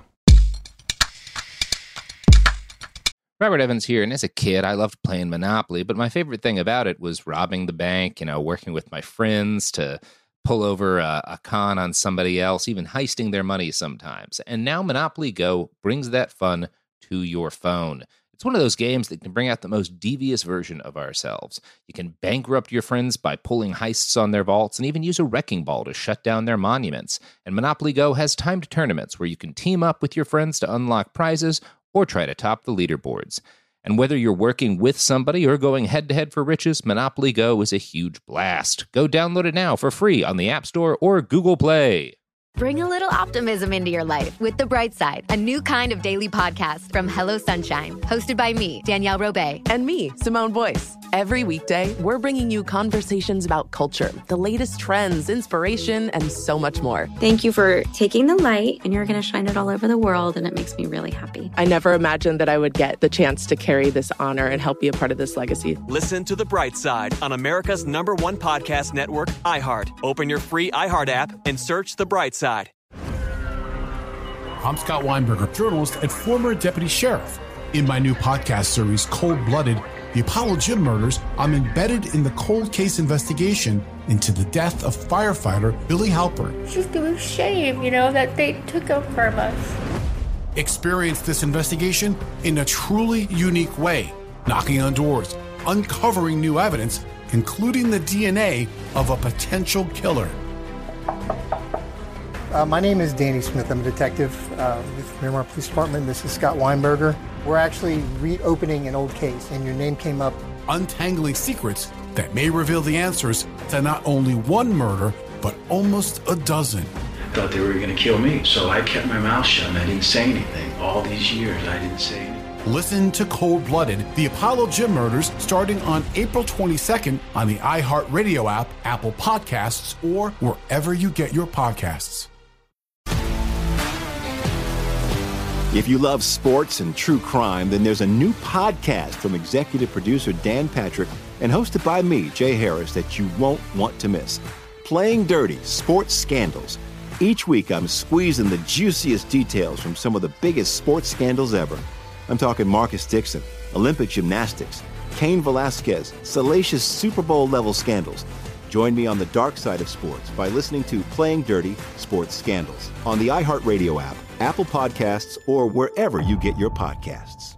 Robert Evans here, and as a kid, I loved playing Monopoly, but my favorite thing about it was robbing the bank, you know, working with my friends to pull over a, a con on somebody else, even heisting their money sometimes. And now Monopoly Go brings that fun to your phone. It's one of those games that can bring out the most devious version of ourselves. You can bankrupt your friends by pulling heists on their vaults and even use a wrecking ball to shut down their monuments. And Monopoly Go has timed tournaments where you can team up with your friends to unlock prizes or try to top the leaderboards. And whether you're working with somebody or going head-to-head for riches, Monopoly Go is a huge blast. Go download it now for free on the App Store or Google Play. Bring a little optimism into your life with The Bright Side, a new kind of daily podcast from Hello Sunshine, hosted by me, Danielle Robay. And me, Simone Boyce. Every weekday, we're bringing you conversations about culture, the latest trends, inspiration, and so much more. Thank you for taking the light, and you're going to shine it all over the world, and it makes me really happy. I never imagined that I would get the chance to carry this honor and help be a part of this legacy. Listen to The Bright Side on America's number one podcast network, iHeart. Open your free iHeart app and search The Bright Side. I'm Scott Weinberger, journalist and former deputy sheriff. In my new podcast series, Cold Blooded, The Apollo Gym Murders, I'm embedded in the cold case investigation into the death of firefighter Billy Halpern. It's just a shame, you know, that they took him from us. Experience this investigation in a truly unique way, knocking on doors, uncovering new evidence, including the D N A of a potential killer. Uh, my name is Danny Smith. I'm a detective uh, with Miramar Police Department. This is Scott Weinberger. We're actually reopening an old case, and your name came up. Untangling secrets that may reveal the answers to not only one murder, but almost a dozen. I thought they were going to kill me, so I kept my mouth shut and I didn't say anything. All these years, I didn't say anything. Listen to Cold Blooded, the Apollo Gym Murders, starting on April twenty-second on the iHeartRadio app, Apple Podcasts, or wherever you get your podcasts. If you love sports and true crime, then there's a new podcast from executive producer Dan Patrick and hosted by me, Jay Harris, that you won't want to miss. Playing Dirty: Sports Scandals. Each week, I'm squeezing the juiciest details from some of the biggest sports scandals ever. I'm talking Marcus Dixon, Olympic gymnastics, Cain Velasquez, salacious Super Bowl-level scandals. Join me on the dark side of sports by listening to Playing Dirty: Sports Scandals on the iHeartRadio app, Apple Podcasts, or wherever you get your podcasts.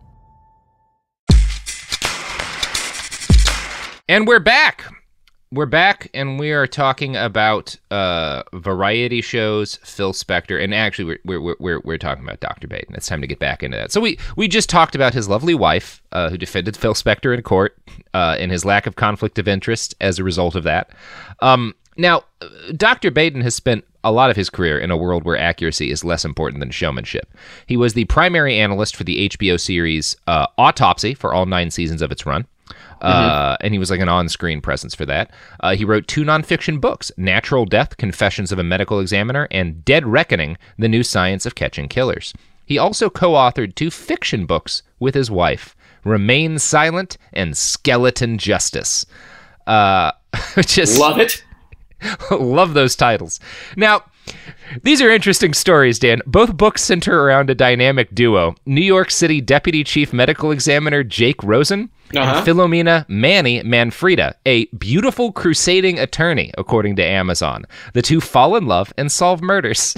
And we're back. We're back, and we are talking about uh, variety shows, Phil Spector, and actually, we're we're we're we're talking about Doctor Baden. It's time to get back into that. So we we just talked about his lovely wife, uh, who defended Phil Spector in court, uh, and his lack of conflict of interest as a result of that. Um, now, Doctor Baden has spent a lot of his career in a world where accuracy is less important than showmanship. He was the primary analyst for the H B O series uh, Autopsy for all nine seasons of its run. Uh, and he was like an on-screen presence for that. Uh, he wrote two nonfiction books, Natural Death, Confessions of a Medical Examiner, and Dead Reckoning, The New Science of Catching Killers. He also co-authored two fiction books with his wife, Remain Silent and Skeleton Justice. Uh, just Love it. Love those titles. Now, these are interesting stories, Dan. Both books center around a dynamic duo, New York City Deputy Chief Medical Examiner Jake Rosen Uh-huh. and Philomena Manny Manfreda, a beautiful crusading attorney, according to Amazon. The two fall in love and solve murders.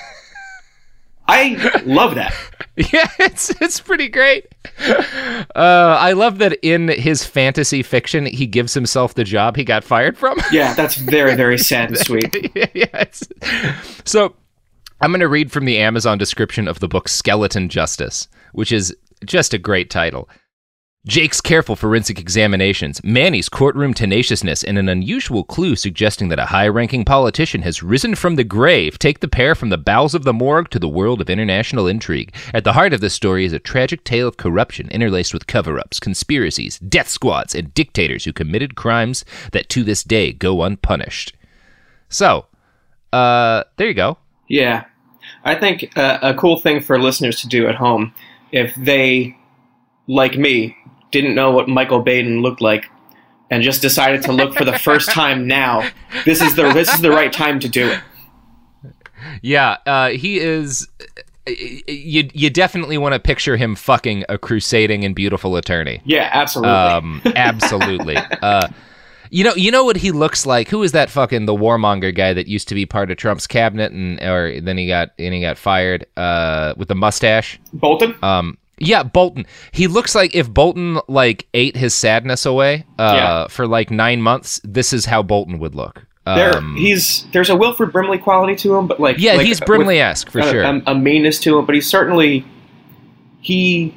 I love that. Yeah, it's it's pretty great. Uh, I love that in his fantasy fiction, he gives himself the job he got fired from. Yeah, that's very, very sad and sweet. Yeah, it's... So I'm going to read from the Amazon description of the book Skeleton Justice, which is just a great title. Jake's careful forensic examinations, Manny's courtroom tenaciousness, and an unusual clue suggesting that a high-ranking politician has risen from the grave take the pair from the bowels of the morgue to the world of international intrigue. At the heart of this story is a tragic tale of corruption interlaced with cover-ups, conspiracies, death squads, and dictators who committed crimes that to this day go unpunished. So, uh, there you go. Yeah. I think uh, a cool thing for listeners to do at home, if they, like me, didn't know what Michael Baden looked like and just decided to look for the first time now, this is the this is the right time to do it. Yeah, uh, he is... You you definitely want to picture him fucking a crusading and beautiful attorney. Yeah, absolutely. Um, absolutely. uh, you know, you know what he looks like? Who is that fucking the warmonger guy that used to be part of Trump's cabinet and or then he got and he got fired uh, with the mustache? Bolton? Um, yeah, Bolton. He looks like if Bolton like ate his sadness away uh, Yeah. for like nine months. This is how Bolton would look. There, Um, he's there's a Wilford Brimley quality to him, but like Yeah, like, he's with Brimley-esque, for a, sure. A, a meanness to him, but he's certainly he.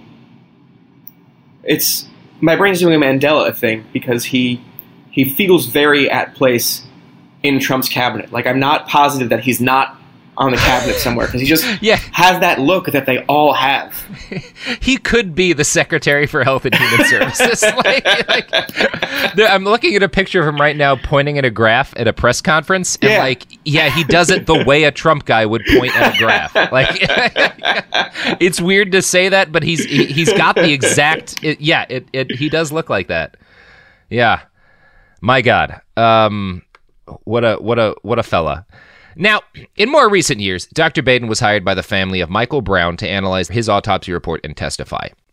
It's my brain's doing a Mandela thing because he he feels very at place in Trump's cabinet. Like I'm not positive that he's not on the cabinet somewhere because he just yeah. has that look that they all have. He could be the Secretary for Health and Human Services. like, like, the- I'm looking at a picture of him right now pointing at a graph at a press conference. And Yeah. like, yeah, he does it the way a Trump guy would point at a graph. Like, it's weird to say that, but he's he, he's got the exact, it, yeah, it, it he does look like that. Yeah. My God. Um, what a, what a, what a fella. Now, in more recent years, Doctor Baden was hired by the family of Michael Brown to analyze his autopsy report and testify.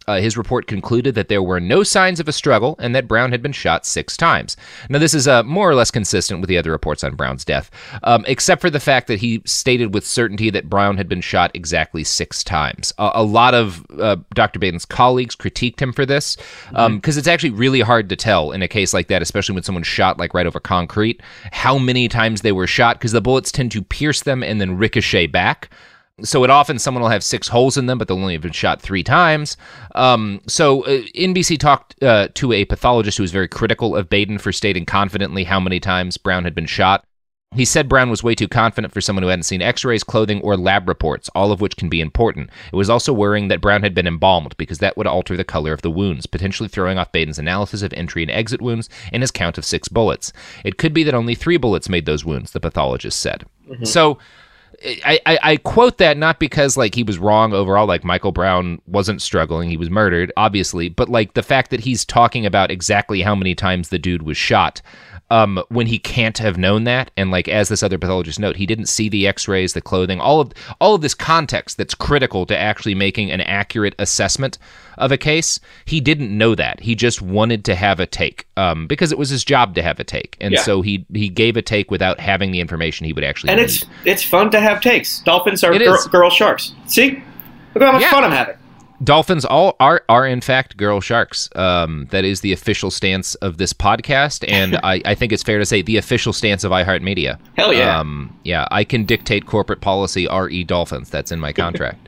Uh, his report concluded that there were no signs of a struggle and that Brown had been shot six times. Now, this is uh, more or less consistent with the other reports on Brown's death, um, except for the fact that he stated with certainty that Brown had been shot exactly six times. A, a lot of uh, Doctor Baden's colleagues critiqued him for this, because um, mm-hmm. it's actually really hard to tell in a case like that, especially when someone's shot like right over concrete, how many times they were shot, because the bullets tend to pierce them and then ricochet back. So it often someone will have six holes in them, but they'll only have been shot three times. Um, so uh, N B C talked uh, to a pathologist who was very critical of Baden for stating confidently how many times Brown had been shot. He said Brown was way too confident for someone who hadn't seen x-rays, clothing, or lab reports, all of which can be important. It was also worrying that Brown had been embalmed because that would alter the color of the wounds, potentially throwing off Baden's analysis of entry and exit wounds and his count of six bullets. It could be that only three bullets made those wounds, the pathologist said. Mm-hmm. So I, I, I quote that not because like he was wrong overall, like Michael Brown wasn't struggling, he was murdered, obviously, but like the fact that he's talking about exactly how many times the dude was shot um, when he can't have known that, and like as this other pathologist note, he didn't see the x-rays, the clothing, all of all of this context that's critical to actually making an accurate assessment of a case. He didn't know that. He just wanted to have a take um, because it was his job to have a take, and yeah. so he he gave a take without having the information he would actually. And need. it's it's fun to have takes. Dolphins are girl, girl sharks. See, look how much yeah. fun I'm having. Dolphins all are are in fact girl sharks. Um, that is the official stance of this podcast, and I, I think it's fair to say the official stance of iHeartMedia. Hell yeah! Um, yeah, I can dictate corporate policy. R E Dolphins. That's in my contract.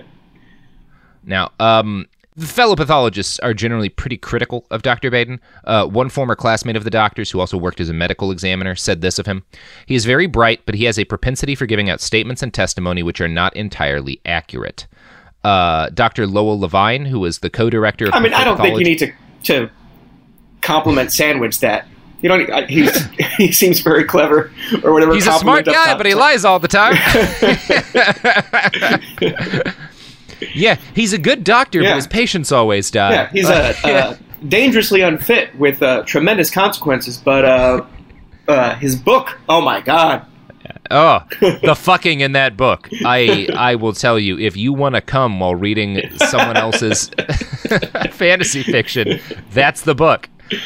Now, um, the fellow pathologists are generally pretty critical of Doctor Baden. Uh, one former classmate of the doctor's, who also worked as a medical examiner, said this of him: "He is very bright, but he has a propensity for giving out statements and testimony which are not entirely accurate." Uh, Doctor Lowell Levine, who was the co-director of I mean, I don't pathology- think you need to to compliment sandwich that. You don't. He's, he seems very clever, or whatever. He's a smart guy, but he lies all the time. Yeah, he's a good doctor, yeah. but his patients always die. Yeah, he's uh, uh, dangerously unfit with uh, tremendous consequences, but uh, uh, his book, oh my God. Oh, the fucking in that book. I I will tell you, if you want to come while reading someone else's fantasy fiction, that's the book.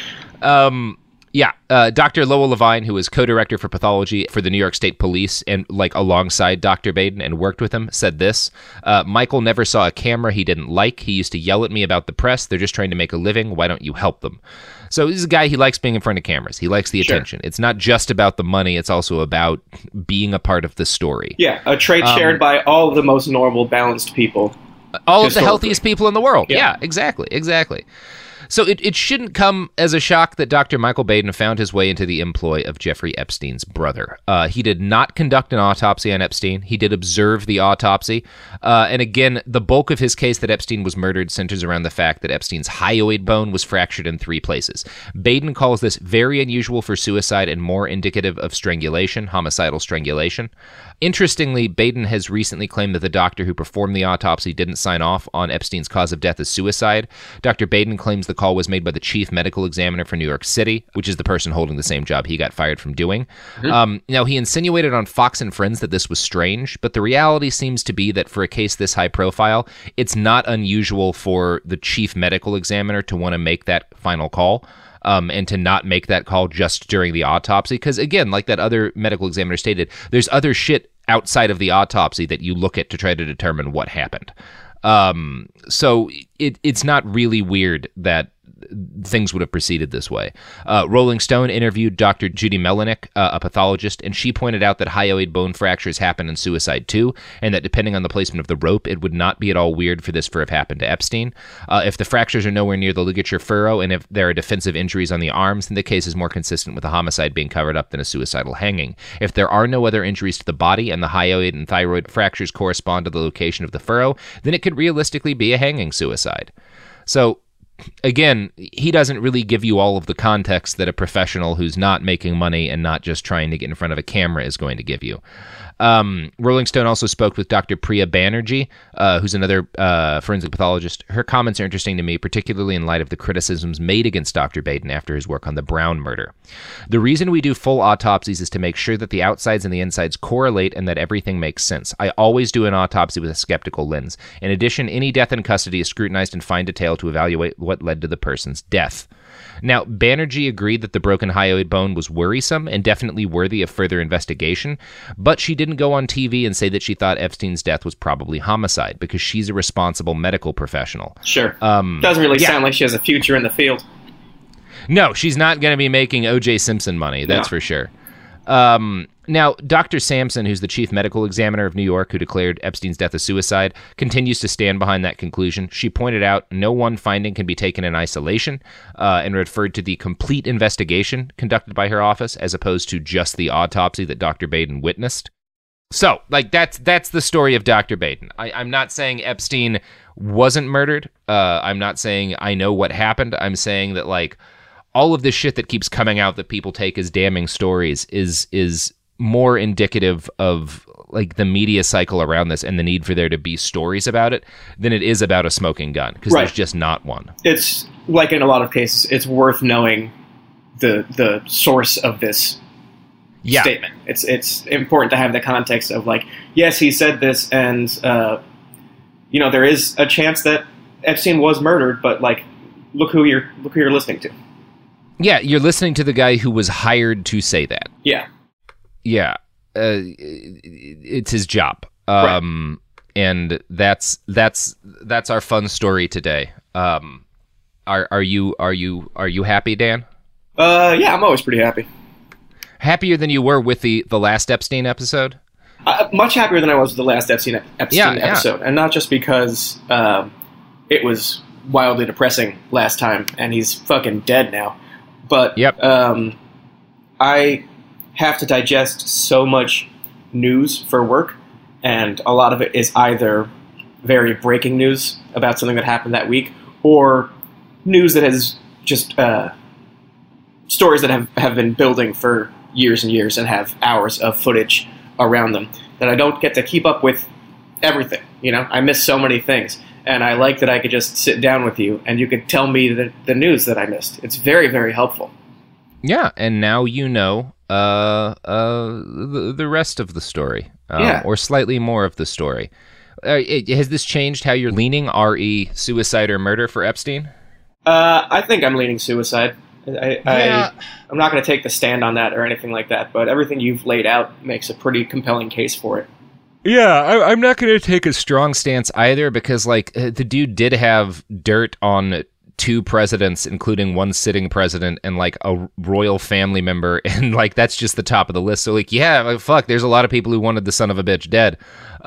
Um, yeah, uh, Doctor Lowell Levine, who was co-director for pathology for the New York State Police and like alongside Doctor Baden and worked with him, said this: uh, Michael never saw a camera he didn't like. He used to yell at me about the press. They're just trying to make a living. Why don't you help them? So he's a guy, he likes being in front of cameras. He likes the Sure. attention. It's not just about the money. It's also about being a part of the story. Yeah, a trait Um, shared by all of the most normal, balanced people. All of the healthiest people in the world. Yeah. Yeah, exactly, exactly. So it, it shouldn't come as a shock that Doctor Michael Baden found his way into the employ of Jeffrey Epstein's brother. Uh, he did not conduct an autopsy on Epstein. He did observe the autopsy. Uh, and again, the bulk of his case that Epstein was murdered centers around the fact that Epstein's hyoid bone was fractured in three places. Baden calls this very unusual for suicide and more indicative of strangulation, homicidal strangulation. Interestingly, Baden has recently claimed that the doctor who performed the autopsy didn't sign off on Epstein's cause of death as suicide. Doctor Baden claims the call was made by the chief medical examiner for New York City, which is the person holding the same job he got fired from doing. Mm-hmm. Um, now, he insinuated on Fox and Friends that this was strange, but the reality seems to be that for a case this high profile, it's not unusual for the chief medical examiner to want to make that final call. Um, and to not make that call just during the autopsy. Because, again, like that other medical examiner stated, there's other shit outside of the autopsy that you look at to try to determine what happened. Um, so it it's not really weird that things would have proceeded this way. Uh, Rolling Stone interviewed Doctor Judy Melinek, uh, a pathologist, and she pointed out that hyoid bone fractures happen in suicide too, and that depending on the placement of the rope, it would not be at all weird for this to have happened to Epstein. Uh, if the fractures are nowhere near the ligature furrow, and if there are defensive injuries on the arms, then the case is more consistent with a homicide being covered up than a suicidal hanging. If there are no other injuries to the body, and the hyoid and thyroid fractures correspond to the location of the furrow, then it could realistically be a hanging suicide. So again, he doesn't really give you all of the context that a professional who's not making money and not just trying to get in front of a camera is going to give you. Um, Rolling Stone also spoke with Doctor Priya Banerjee, uh, who's another uh, forensic pathologist. Her comments are interesting to me, particularly in light of the criticisms made against Doctor Baden after his work on the Brown murder. The reason we do full autopsies is to make sure that the outsides and the insides correlate and that everything makes sense. I always do an autopsy with a skeptical lens. In addition, any death in custody is scrutinized in fine detail to evaluate what led to the person's death. Now, Banerjee agreed that the broken hyoid bone was worrisome and definitely worthy of further investigation, but she didn't go on T V and say that she thought Epstein's death was probably homicide because she's a responsible medical professional. Sure. Um, Doesn't really yeah. sound like she has a future in the field. No, she's not going to be making O J Simpson money, that's No. for sure. Um, now, Doctor Sampson, who's the chief medical examiner of New York, who declared Epstein's death a suicide, continues to stand behind that conclusion. She pointed out no one finding can be taken in isolation uh, and referred to the complete investigation conducted by her office as opposed to just the autopsy that Doctor Baden witnessed. So, like, that's that's the story of Doctor Baden. I, I'm not saying Epstein wasn't murdered. Uh, I'm not saying I know what happened. I'm saying that, like, all of this shit that keeps coming out that people take as damning stories is is more indicative of like the media cycle around this and the need for there to be stories about it than it is about a smoking gun, because Right. there's just not one. It's like in a lot of cases, it's worth knowing the the source of this Yeah. statement. It's it's important to have the context of like, yes, he said this, and uh, you know there is a chance that Epstein was murdered, but like, look who you're look who you're listening to. Yeah, you're listening to the guy who was hired to say that. Yeah. Yeah, uh, it's his job, um, right. and that's that's that's our fun story today. Um, are are you are you are you happy, Dan? Uh, yeah, I'm always pretty happy. Happier than you were with the, the last Epstein episode? Uh, much happier than I was with the last Epstein Epstein Yeah, yeah. episode, and not just because um, it was wildly depressing last time, and he's fucking dead now. But yep. um, I have to digest so much news for work, and a lot of it is either very breaking news about something that happened that week, or news that has just uh, stories that have, have been building for years and years and have hours of footage around them that I don't get to keep up with everything. You know, I miss so many things, and I like that I could just sit down with you and you could tell me the, the news that I missed. It's very, very helpful. Yeah, and now you know uh, uh, the, the rest of the story, um, Yeah. or slightly more of the story. Uh, it, has this changed how you're leaning, R E suicide or murder for Epstein? Uh, I think I'm leaning suicide. I, Yeah. I, I'm not going to take the stand on that or anything like that, but everything you've laid out makes a pretty compelling case for it. Yeah, I, I'm not going to take a strong stance either because, like, uh, the dude did have dirt on two presidents, including one sitting president and, like, a royal family member, and, like, that's just the top of the list. So, like, yeah, like, fuck, there's a lot of people who wanted the son of a bitch dead.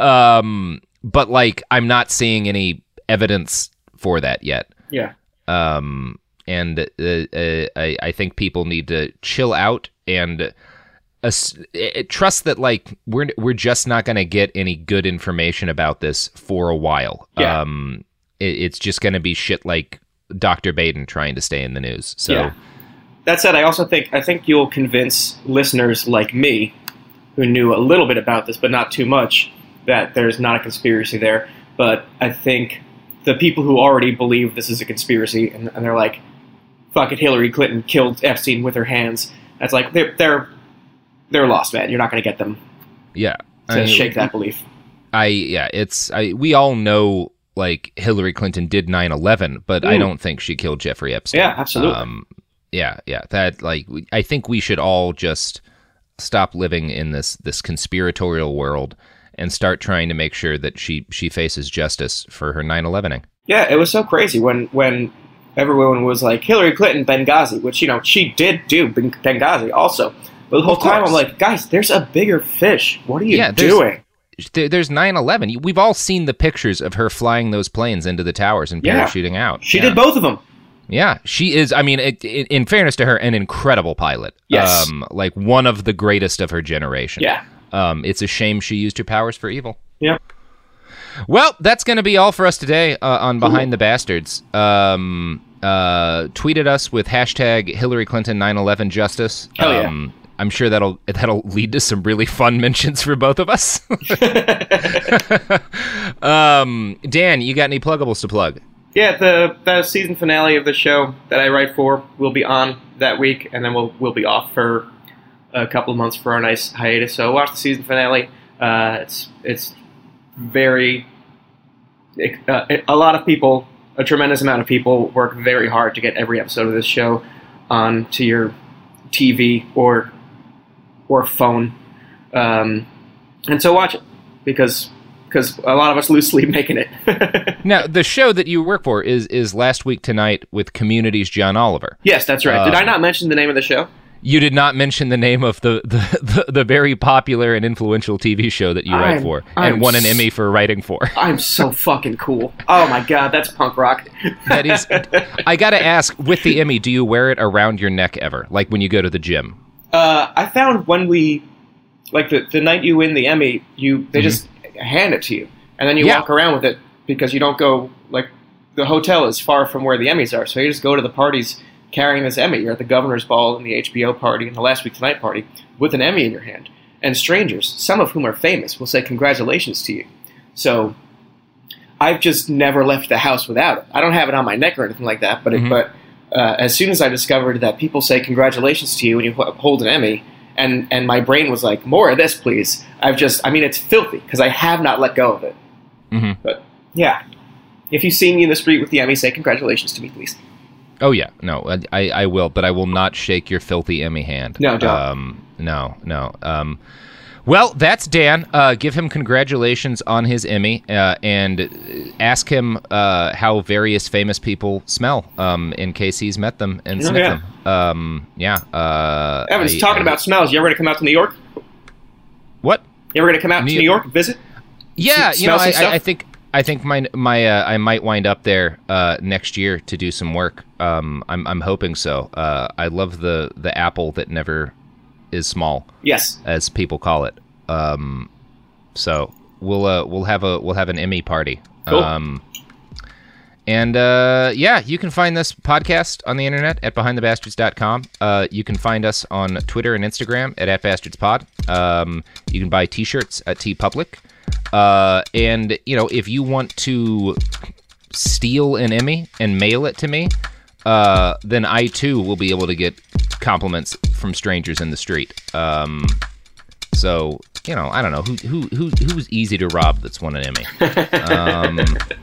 Um, but, like, I'm not seeing any evidence for that yet. Yeah. Um, and uh, uh, I, I think people need to chill out and uh, trust that, like, we're we're just not going to get any good information about this for a while. Yeah. Um, it, it's just going to be shit like Doctor Baden trying to stay in the news. So, Yeah. That said, I also think I think you'll convince listeners like me, who knew a little bit about this but not too much, that there's not a conspiracy there. But I think the people who already believe this is a conspiracy and, and they're like, "Fuck it, Hillary Clinton killed Epstein with her hands." That's like they're they're they're lost, man. You're not going to get them yeah, to I mean, shake that belief. I yeah, it's I we all know, like, Hillary Clinton did nine eleven, but I Mm. don't think she killed Jeffrey Epstein. Yeah, absolutely. Um, yeah, yeah. That, like, we- I think we should all just stop living in this this conspiratorial world and start trying to make sure that she she faces justice for her nine eleven-ing. Yeah, it was so crazy when when everyone was like, Hillary Clinton, Benghazi, which, you know, she did do Ben- Benghazi also. But the whole Of time I'm course. like, guys, there's a bigger fish. What are you Yeah, there's- doing? There, there's nine eleven. We've all seen the pictures of her flying those planes into the towers and Yeah. parachuting out. She Yeah. did both of them. Yeah, she is. I mean, it, it, in fairness to her, an incredible pilot. Yes. Um, like one of the greatest of her generation. Yeah. Um, it's a shame she used her powers for evil. Yeah. Well, that's going to be all for us today uh, on Behind the Bastards. Um, uh, tweet at us with hashtag Hillary Clinton nine eleven justice. Hell yeah. Um, I'm sure that'll that'll lead to some really fun mentions for both of us. um, Dan, you got any pluggables to plug? Yeah, the, the season finale of the show that I write for will be on that week, and then we'll we'll be off for a couple of months for our nice hiatus. So watch the season finale. Uh, it's it's very it, uh, it, a lot of people, a tremendous amount of people work very hard to get every episode of this show onto your T V or or phone, um, and so watch it because because a lot of us lose sleep making it. Now, the show that you work for is is Last Week Tonight with Community's John Oliver. Yes, that's right. Um, Did I not mention the name of the show? You did not mention the name of the the, the, the very popular and influential T V show that you write I'm, for I'm and won an s- Emmy for writing for. I'm so fucking cool. Oh my god, that's punk rock. That is. I gotta ask, with the Emmy, do you wear it around your neck ever, like when you go to the gym? Uh, I found when we, like the, the night you win the Emmy, you they mm-hmm. just hand it to you, and then you yeah. walk around with it because you don't go, like, the hotel is far from where the Emmys are, so you just go to the parties carrying this Emmy. You're at the Governor's Ball and the H B O party and the Last Week Tonight party with an Emmy in your hand. And strangers, some of whom are famous, will say congratulations to you. So I've just never left the house without it. I don't have it on my neck or anything like that, but mm-hmm. it, but uh, as soon as I discovered that people say congratulations to you when you hold an Emmy, and, and my brain was like, more of this, please. I've just, I mean, it's filthy because I have not let go of it. Mm-hmm. But yeah, if you see me in the street with the Emmy, say congratulations to me, please. Oh yeah, no, I, I will, but I will not shake your filthy Emmy hand. No, don't. Um, no, no. Um, well, that's Dan. Uh, give him congratulations on his Emmy, uh, and ask him uh, how various famous people smell, um, in case he's met them and Oh, sniffed yeah. them. Um, yeah. Uh, Evan's I- talking I- about smells. You ever going to come out to New York? What? You ever going to come out New- to New York, visit? Yeah, S- you know, smell I, some I, I stuff? think I think my my uh, I might wind up there uh, next year to do some work. Um, I'm I'm hoping so. Uh, I love the the apple that never is small. Yes, as people call it. Um, so we'll uh, we'll have a we'll have an Emmy party. Cool. Um, and uh, yeah, you can find this podcast on the internet at behind the bastards dot com. Uh, you can find us on Twitter and Instagram at, at bastardspod. Um, you can buy T-shirts at TeePublic. Uh, and, you know, if you want to steal an Emmy and mail it to me, uh, then I, too, will be able to get compliments from strangers in the street. Um, so, you know, I don't know. Who who who Who's easy to rob that's won an Emmy? Um,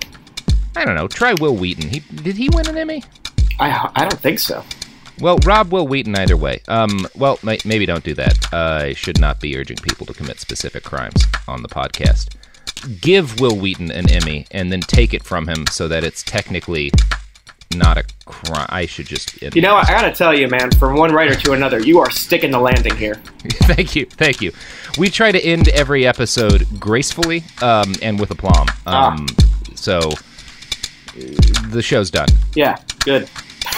I don't know. Try Will Wheaton. He Did he win an Emmy? I I don't think so. Well, rob Will Wheaton either way. Um, well, may, maybe don't do that. Uh, I should not be urging people to commit specific crimes on the podcast. Give Will Wheaton an Emmy and then take it from him so that it's technically not a crime. I should just... You know, I gotta tell you, man, from one writer to another, you are sticking the landing here. Thank you, thank you. We try to end every episode gracefully um, and with aplomb. Um, ah. So, uh, the show's done. Yeah, good.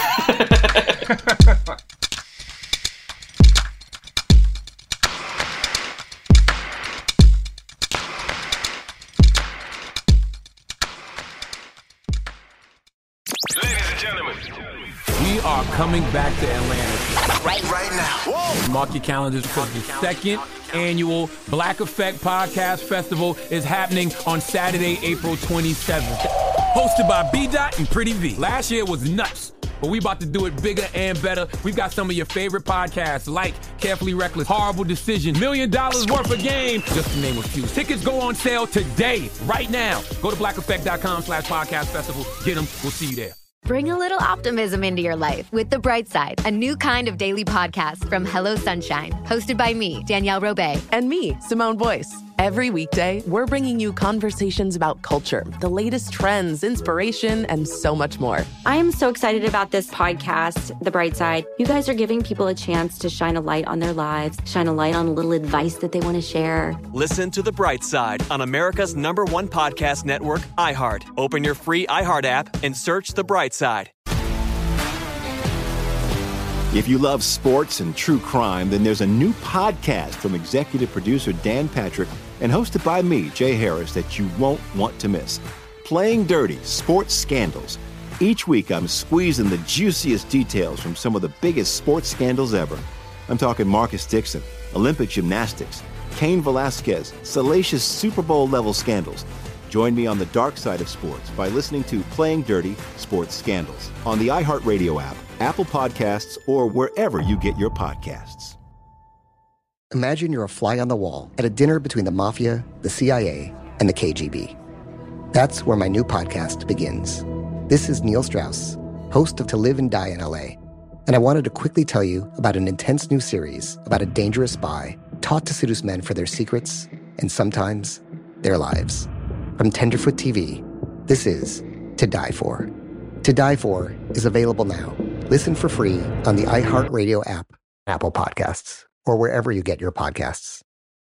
We are coming back to Atlanta. Right, right now. Whoa. Mark your calendars because the second annual Black Effect Podcast Festival is happening on Saturday, April twenty-seventh. Hosted by B Dot and Pretty V. Last year was nuts, but we about to do it bigger and better. We've got some of your favorite podcasts like Carefully Reckless, Horrible Decision, Million Dollars Worth of Game, just to name a few. Tickets go on sale today, right now. Go to black effect dot com slash podcast festival. Get them. We'll see you there. Bring a little optimism into your life with The Bright Side, a new kind of daily podcast from Hello Sunshine, hosted by me, Danielle Robay. And me, Simone Boyce. Every weekday, we're bringing you conversations about culture, the latest trends, inspiration, and so much more. I am so excited about this podcast, The Bright Side. You guys are giving people a chance to shine a light on their lives, shine a light on a little advice that they want to share. Listen to The Bright Side on America's number one podcast network, iHeart. Open your free iHeart app and search The Bright Side. If you love sports and true crime, then there's a new podcast from executive producer Dan Patrick and hosted by me, Jay Harris, that you won't want to miss. Playing Dirty: Sports Scandals. Each week, I'm squeezing the juiciest details from some of the biggest sports scandals ever. I'm talking Marcus Dixon, Olympic gymnastics, Cain Velasquez, salacious Super Bowl-level scandals. Join me on the dark side of sports by listening to Playing Dirty Sports Scandals on the iHeartRadio app, Apple Podcasts, or wherever you get your podcasts. Imagine you're a fly on the wall at a dinner between the mafia, the C I A, and the K G B. That's where my new podcast begins. This is Neil Strauss, host of To Live and Die in L A, and I wanted to quickly tell you about an intense new series about a dangerous spy taught to seduce men for their secrets and sometimes their lives. From Tenderfoot T V, this is To Die For. To Die For is available now. Listen for free on the iHeartRadio app, Apple Podcasts, or wherever you get your podcasts.